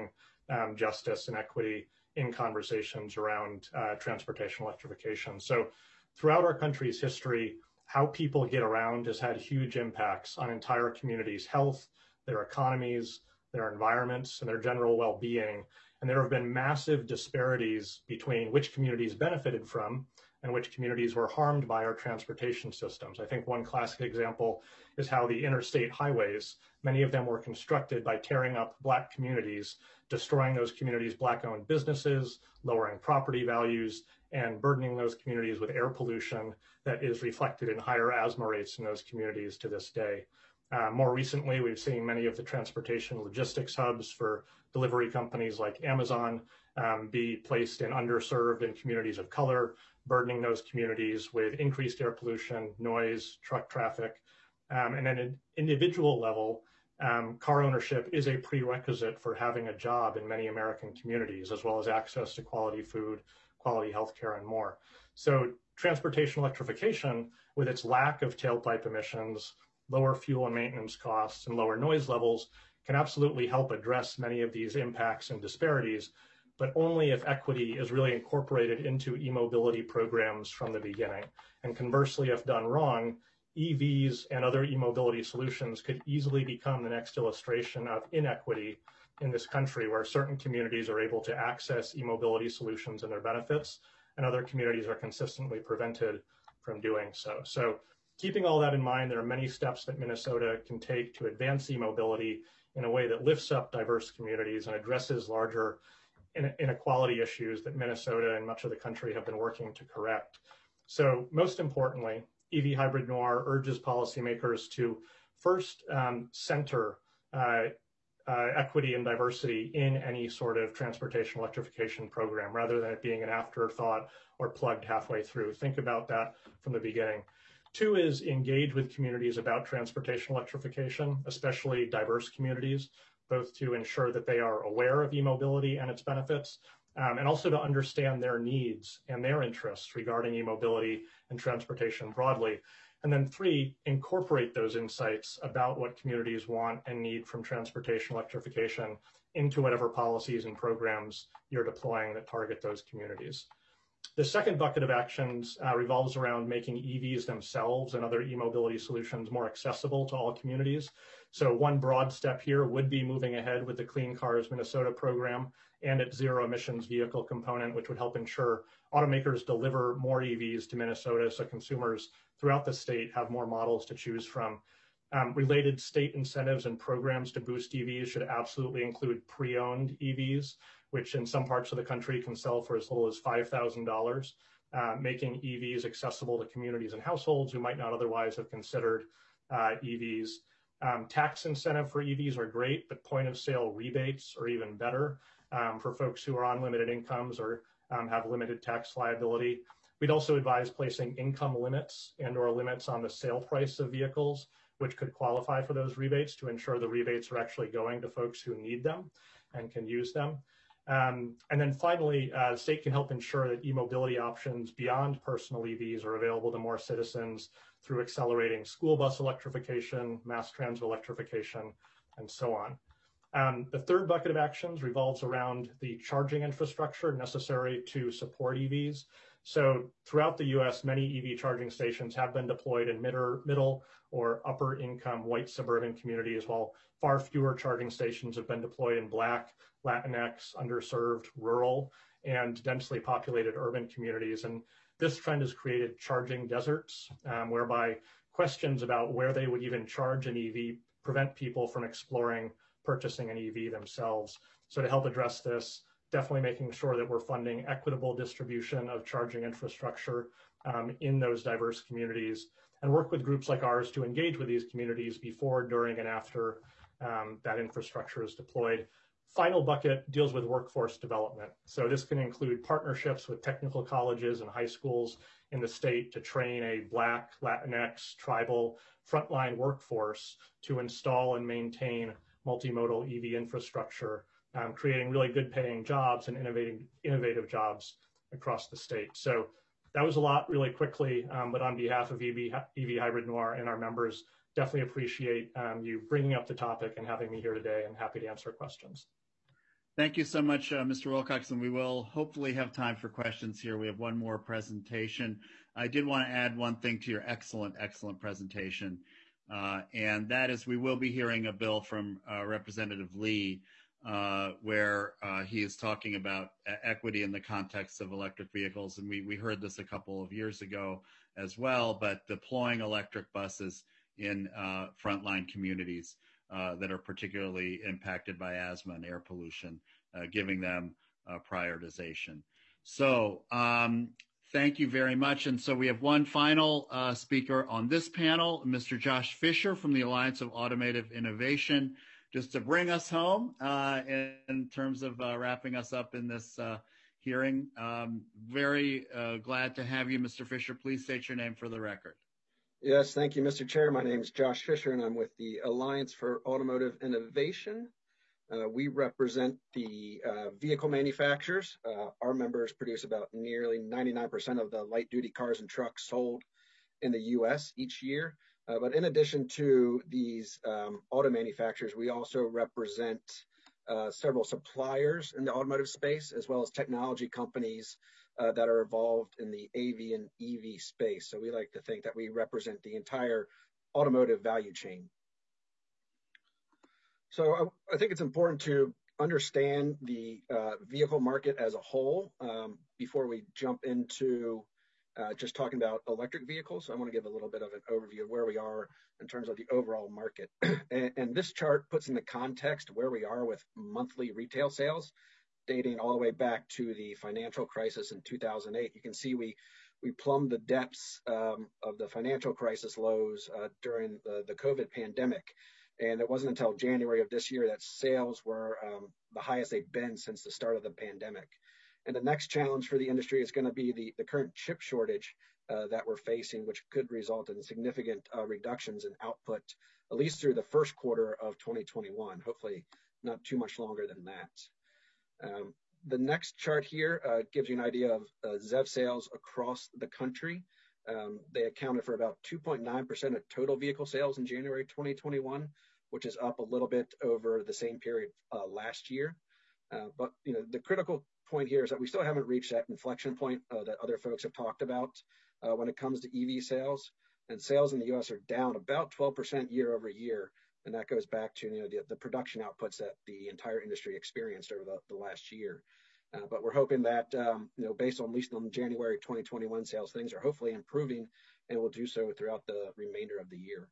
um, justice and equity in conversations around uh, transportation electrification. So throughout our country's history, how people get around has had huge impacts on entire communities' health, their economies, their environments, and their general well-being. And there have been massive disparities between which communities benefited from and which communities were harmed by our transportation systems. I think one classic example is how the interstate highways, many of them were constructed by tearing up Black communities, destroying those communities' Black-owned businesses, lowering property values, and burdening those communities with air pollution that is reflected in higher asthma rates in those communities to this day. Uh, more recently, we've seen many of the transportation logistics hubs for delivery companies like Amazon um, be placed in underserved and communities of color, burdening those communities with increased air pollution, noise, truck traffic. Um, and at an individual level, um, car ownership is a prerequisite for having a job in many American communities, as well as access to quality food, quality healthcare, and more. So transportation electrification, with its lack of tailpipe emissions, lower fuel and maintenance costs, and lower noise levels, can absolutely help address many of these impacts and disparities, but only if equity is really incorporated into e-mobility programs from the beginning. And conversely, if done wrong, E Vs and other e-mobility solutions could easily become the next illustration of inequity in this country, where certain communities are able to access e-mobility solutions and their benefits, and other communities are consistently prevented from doing so. So keeping all that in mind, there are many steps that Minnesota can take to advance e-mobility in a way that lifts up diverse communities and addresses larger inequality issues that Minnesota and much of the country have been working to correct. So most importantly, E V Hybrid Noir urges policymakers to first um, center uh, uh, equity and diversity in any sort of transportation electrification program, rather than it being an afterthought or plugged halfway through. Think about that from the beginning. Two is engage with communities about transportation electrification, especially diverse communities, both to ensure that they are aware of e-mobility and its benefits, um, and also to understand their needs and their interests regarding e-mobility and transportation broadly. And then three, incorporate those insights about what communities want and need from transportation electrification into whatever policies and programs you're deploying that target those communities. The second bucket of actions uh, revolves around making E Vs themselves and other e-mobility solutions more accessible to all communities. So one broad step here would be moving ahead with the Clean Cars Minnesota program and its zero emissions vehicle component, which would help ensure automakers deliver more E Vs to Minnesota so consumers throughout the state have more models to choose from. Um, related state incentives and programs to boost E Vs should absolutely include pre-owned E Vs, which in some parts of the country can sell for as little as five thousand dollars, uh, making E Vs accessible to communities and households who might not otherwise have considered uh, E Vs. Um, tax incentive for E Vs are great, but point of sale rebates are even better um, for folks who are on limited incomes or um, have limited tax liability. We'd also advise placing income limits and or limits on the sale price of vehicles, which could qualify for those rebates, to ensure the rebates are actually going to folks who need them and can use them. Um, and then finally, uh, the state can help ensure that e-mobility options beyond personal E Vs are available to more citizens through accelerating school bus electrification, mass transit electrification, and so on. Um, the third bucket of actions revolves around the charging infrastructure necessary to support E Vs. So throughout the U S, many E V charging stations have been deployed in middle or upper income white suburban communities, while far fewer charging stations have been deployed in Black, Latinx, underserved, rural, and densely populated urban communities. And this trend has created charging deserts, um, whereby questions about where they would even charge an E V prevent people from exploring purchasing an E V themselves. So to help address this, definitely making sure that we're funding equitable distribution of charging infrastructure um, in those diverse communities, and work with groups like ours to engage with these communities before, during, and after um, that infrastructure is deployed. Final bucket deals with workforce development. So this can include partnerships with technical colleges and high schools in the state to train a Black, Latinx, tribal frontline workforce to install and maintain multimodal E V infrastructure, um, creating really good paying jobs and innovating, innovative jobs across the state. So that was a lot really quickly, um, but on behalf of E V, E V Hybrid Noir and our members, definitely appreciate um, you bringing up the topic and having me here today, and happy to answer questions. Thank you so much, uh, Mister Wilcox, and we will hopefully have time for questions here. We have one more presentation. I did want to add one thing to your excellent, excellent presentation, uh, and that is we will be hearing a bill from uh, Representative Lee uh, where uh, he is talking about equity in the context of electric vehicles, and we, we heard this a couple of years ago as well, but deploying electric buses in uh, frontline communities Uh, that are particularly impacted by asthma and air pollution, uh, giving them uh, prioritization. So um, thank you very much. And so we have one final uh, speaker on this panel, Mister Josh Fisher from the Alliance of Automotive Innovation, just to bring us home uh, in, in terms of uh, wrapping us up in this uh, hearing. Um, very uh, glad to have you, Mister Fisher. Please state your name for the record. Yes, thank you, Mister Chair. My name is Josh Fisher, and I'm with the Alliance for Automotive Innovation. Uh, we represent the uh, vehicle manufacturers. Uh, our members produce about nearly ninety-nine percent of the light-duty cars and trucks sold in the U S each year. Uh, but in addition to these um, auto manufacturers, we also represent uh, several suppliers in the automotive space, as well as technology companies Uh, that are involved in the A V and E V space. So we like to think that we represent the entire automotive value chain. So I, I think it's important to understand the uh, vehicle market as a whole um, before we jump into uh, just talking about electric vehicles. So I want to give a little bit of an overview of where we are in terms of the overall market. and, and this chart puts into context where we are with monthly retail sales, dating all the way back to the financial crisis in two thousand eight. You can see we we plumbed the depths um, of the financial crisis lows uh, during the, the COVID pandemic. And it wasn't until January of this year that sales were um, the highest they've been since the start of the pandemic. And the next challenge for the industry is going to be the, the current chip shortage uh, that we're facing, which could result in significant uh, reductions in output, at least through the first quarter of twenty twenty-one, hopefully not too much longer than that. Um, the next chart here uh, gives you an idea of uh, Z E V sales across the country. Um, they accounted for about two point nine percent of total vehicle sales in January twenty twenty-one, which is up a little bit over the same period uh, last year. Uh, but you know, the critical point here is that we still haven't reached that inflection point uh, that other folks have talked about uh, when it comes to E V sales. And sales in the U S are down about twelve percent year over year. And that goes back to you know the, the production outputs that the entire industry experienced over the, the last year. Uh, but we're hoping that um, you know based on at least on January twenty twenty-one sales, things are hopefully improving and will do so throughout the remainder of the year.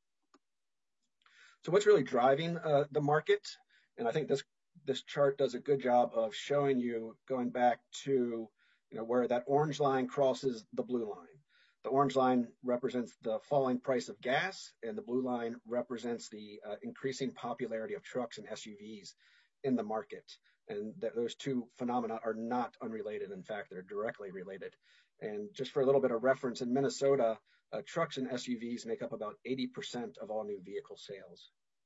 So what's really driving uh, the market? And I think this this chart does a good job of showing you going back to you know where that orange line crosses the blue line. The orange line represents the falling price of gas, and the blue line represents the uh, increasing popularity of trucks and S U Vs in the market. And th those two phenomena are not unrelated. In fact, they're directly related. And just for a little bit of reference, in Minnesota, uh, trucks and S U Vs make up about eighty percent of all new vehicle sales.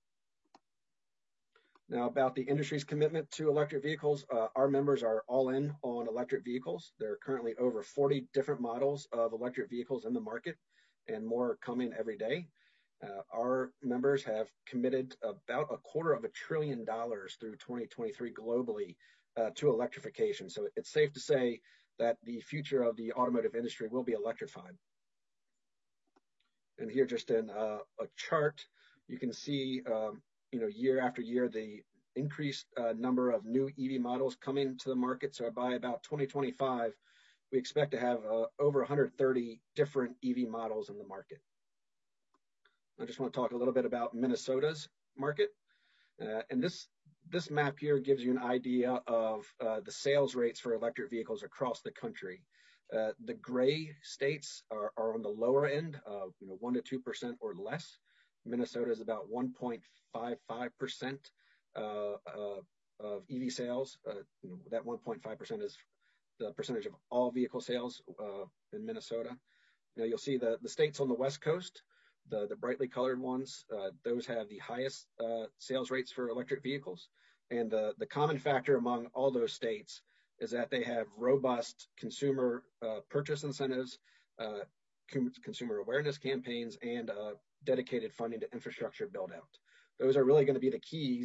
Now, about the industry's commitment to electric vehicles, uh, our members are all in on electric vehicles. There are currently over forty different models of electric vehicles in the market, and more coming every day. Uh, our members have committed about a quarter of a trillion dollars through twenty twenty-three globally uh, to electrification. So it's safe to say that the future of the automotive industry will be electrified. And here, just in uh, a chart, you can see um, you know, year after year, the increased uh, number of new E V models coming to the market. So by about twenty twenty-five, we expect to have uh, over one hundred thirty different E V models in the market. I just want to talk a little bit about Minnesota's market. Uh, and this, this map here gives you an idea of uh, the sales rates for electric vehicles across the country. Uh, the gray states are, are on the lower end, uh, you know, one to two percent or less. Minnesota is about one point five five percent uh, uh, of E V sales. Uh, you know, that one point five percent is the percentage of all vehicle sales uh, in Minnesota. Now you'll see the, the states on the West Coast, the, the brightly colored ones, uh, those have the highest uh, sales rates for electric vehicles. And the, the common factor among all those states is that they have robust consumer uh, purchase incentives, uh, consumer awareness campaigns, and uh, dedicated funding to infrastructure build out. Those are really going to be the keys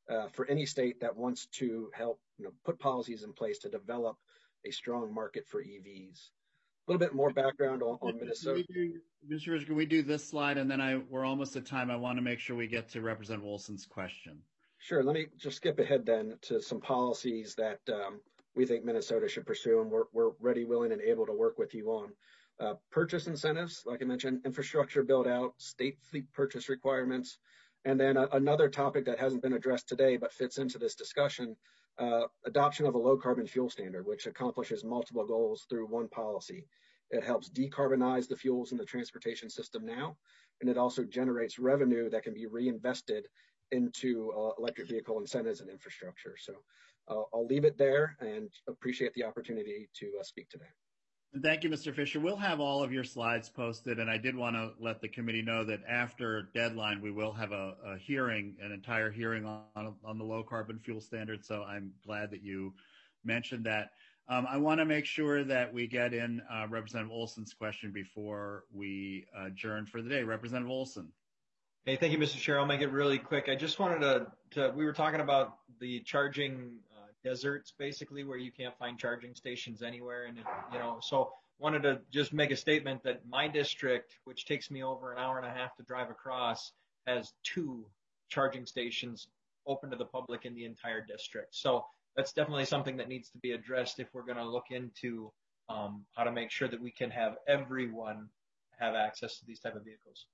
uh, for any state that wants to help, you know, put policies in place to develop a strong market for E Vs. A little bit more background on, on Minnesota. Mister Rich, can we do this slide, and then I we're almost at time. I want to make sure we get to Representative Olson's question. Sure. Let me just skip ahead then to some policies that um, we think Minnesota should pursue, and we're, we're ready, willing, and able to work with you on. Uh, purchase incentives, like I mentioned, infrastructure build out, state fleet purchase requirements, and then a, another topic that hasn't been addressed today but fits into this discussion, uh, adoption of a low carbon fuel standard, which accomplishes multiple goals through one policy. It helps decarbonize the fuels in the transportation system now, and it also generates revenue that can be reinvested into uh, electric vehicle incentives and infrastructure. So uh, I'll leave it there and appreciate the opportunity to uh, speak today. Thank you, Mister Fisher. We'll have all of your slides posted, and I did want to let the committee know that after deadline, we will have a, a hearing, an entire hearing on, on the low carbon fuel standard. So I'm glad that you mentioned that. Um, I want to make sure that we get in uh, Representative Olson's question before we adjourn for the day. Representative Olson. Hey, thank you, Mister Chair. I'll make it really quick. I just wanted to, to we were talking about the charging uh, deserts, basically, where you can't find charging stations anywhere. And, it, you know, so wanted to just make a statement that my district, which takes me over an hour and a half to drive across, has two charging stations open to the public in the entire district. So that's definitely something that needs to be addressed if we're going to look into um, how to make sure that we can have everyone have access to these type of vehicles.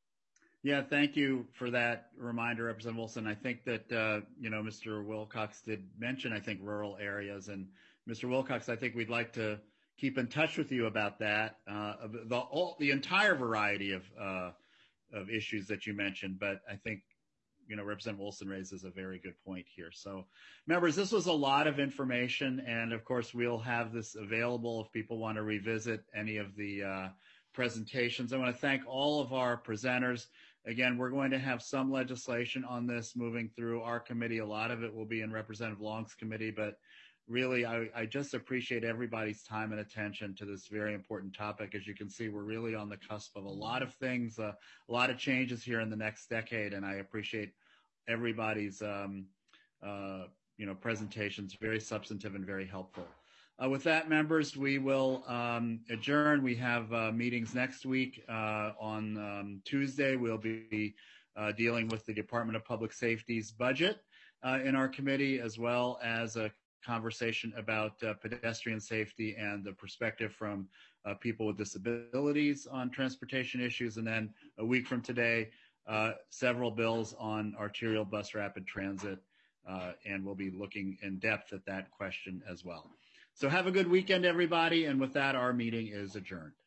Yeah, thank you for that reminder, Representative Wilson. I think that, uh, you know, Mister Wilcox did mention, I think, rural areas. And Mister Wilcox, I think we'd like to keep in touch with you about that, uh, the, all, the entire variety of, uh, of issues that you mentioned. But I think, you know, Representative Wilson raises a very good point here. So, members, this was a lot of information. And, of course, we'll have this available if people want to revisit any of the uh, presentations. I want to thank all of our presenters. Again, we're going to have some legislation on this moving through our committee. A lot of it will be in Representative Long's committee, but really, I, I just appreciate everybody's time and attention to this very important topic. As you can see, we're really on the cusp of a lot of things, uh, a lot of changes here in the next decade, and I appreciate everybody's um, uh, you know, presentations, very substantive and very helpful. Uh, with that, members, we will um, adjourn. We have uh, meetings next week. Uh, on um, Tuesday, we'll be uh, dealing with the Department of Public Safety's budget uh, in our committee, as well as a conversation about uh, pedestrian safety and the perspective from uh, people with disabilities on transportation issues. And then a week from today, uh, several bills on arterial bus rapid transit, uh, and we'll be looking in depth at that question as well. So have a good weekend, everybody. And with that, our meeting is adjourned.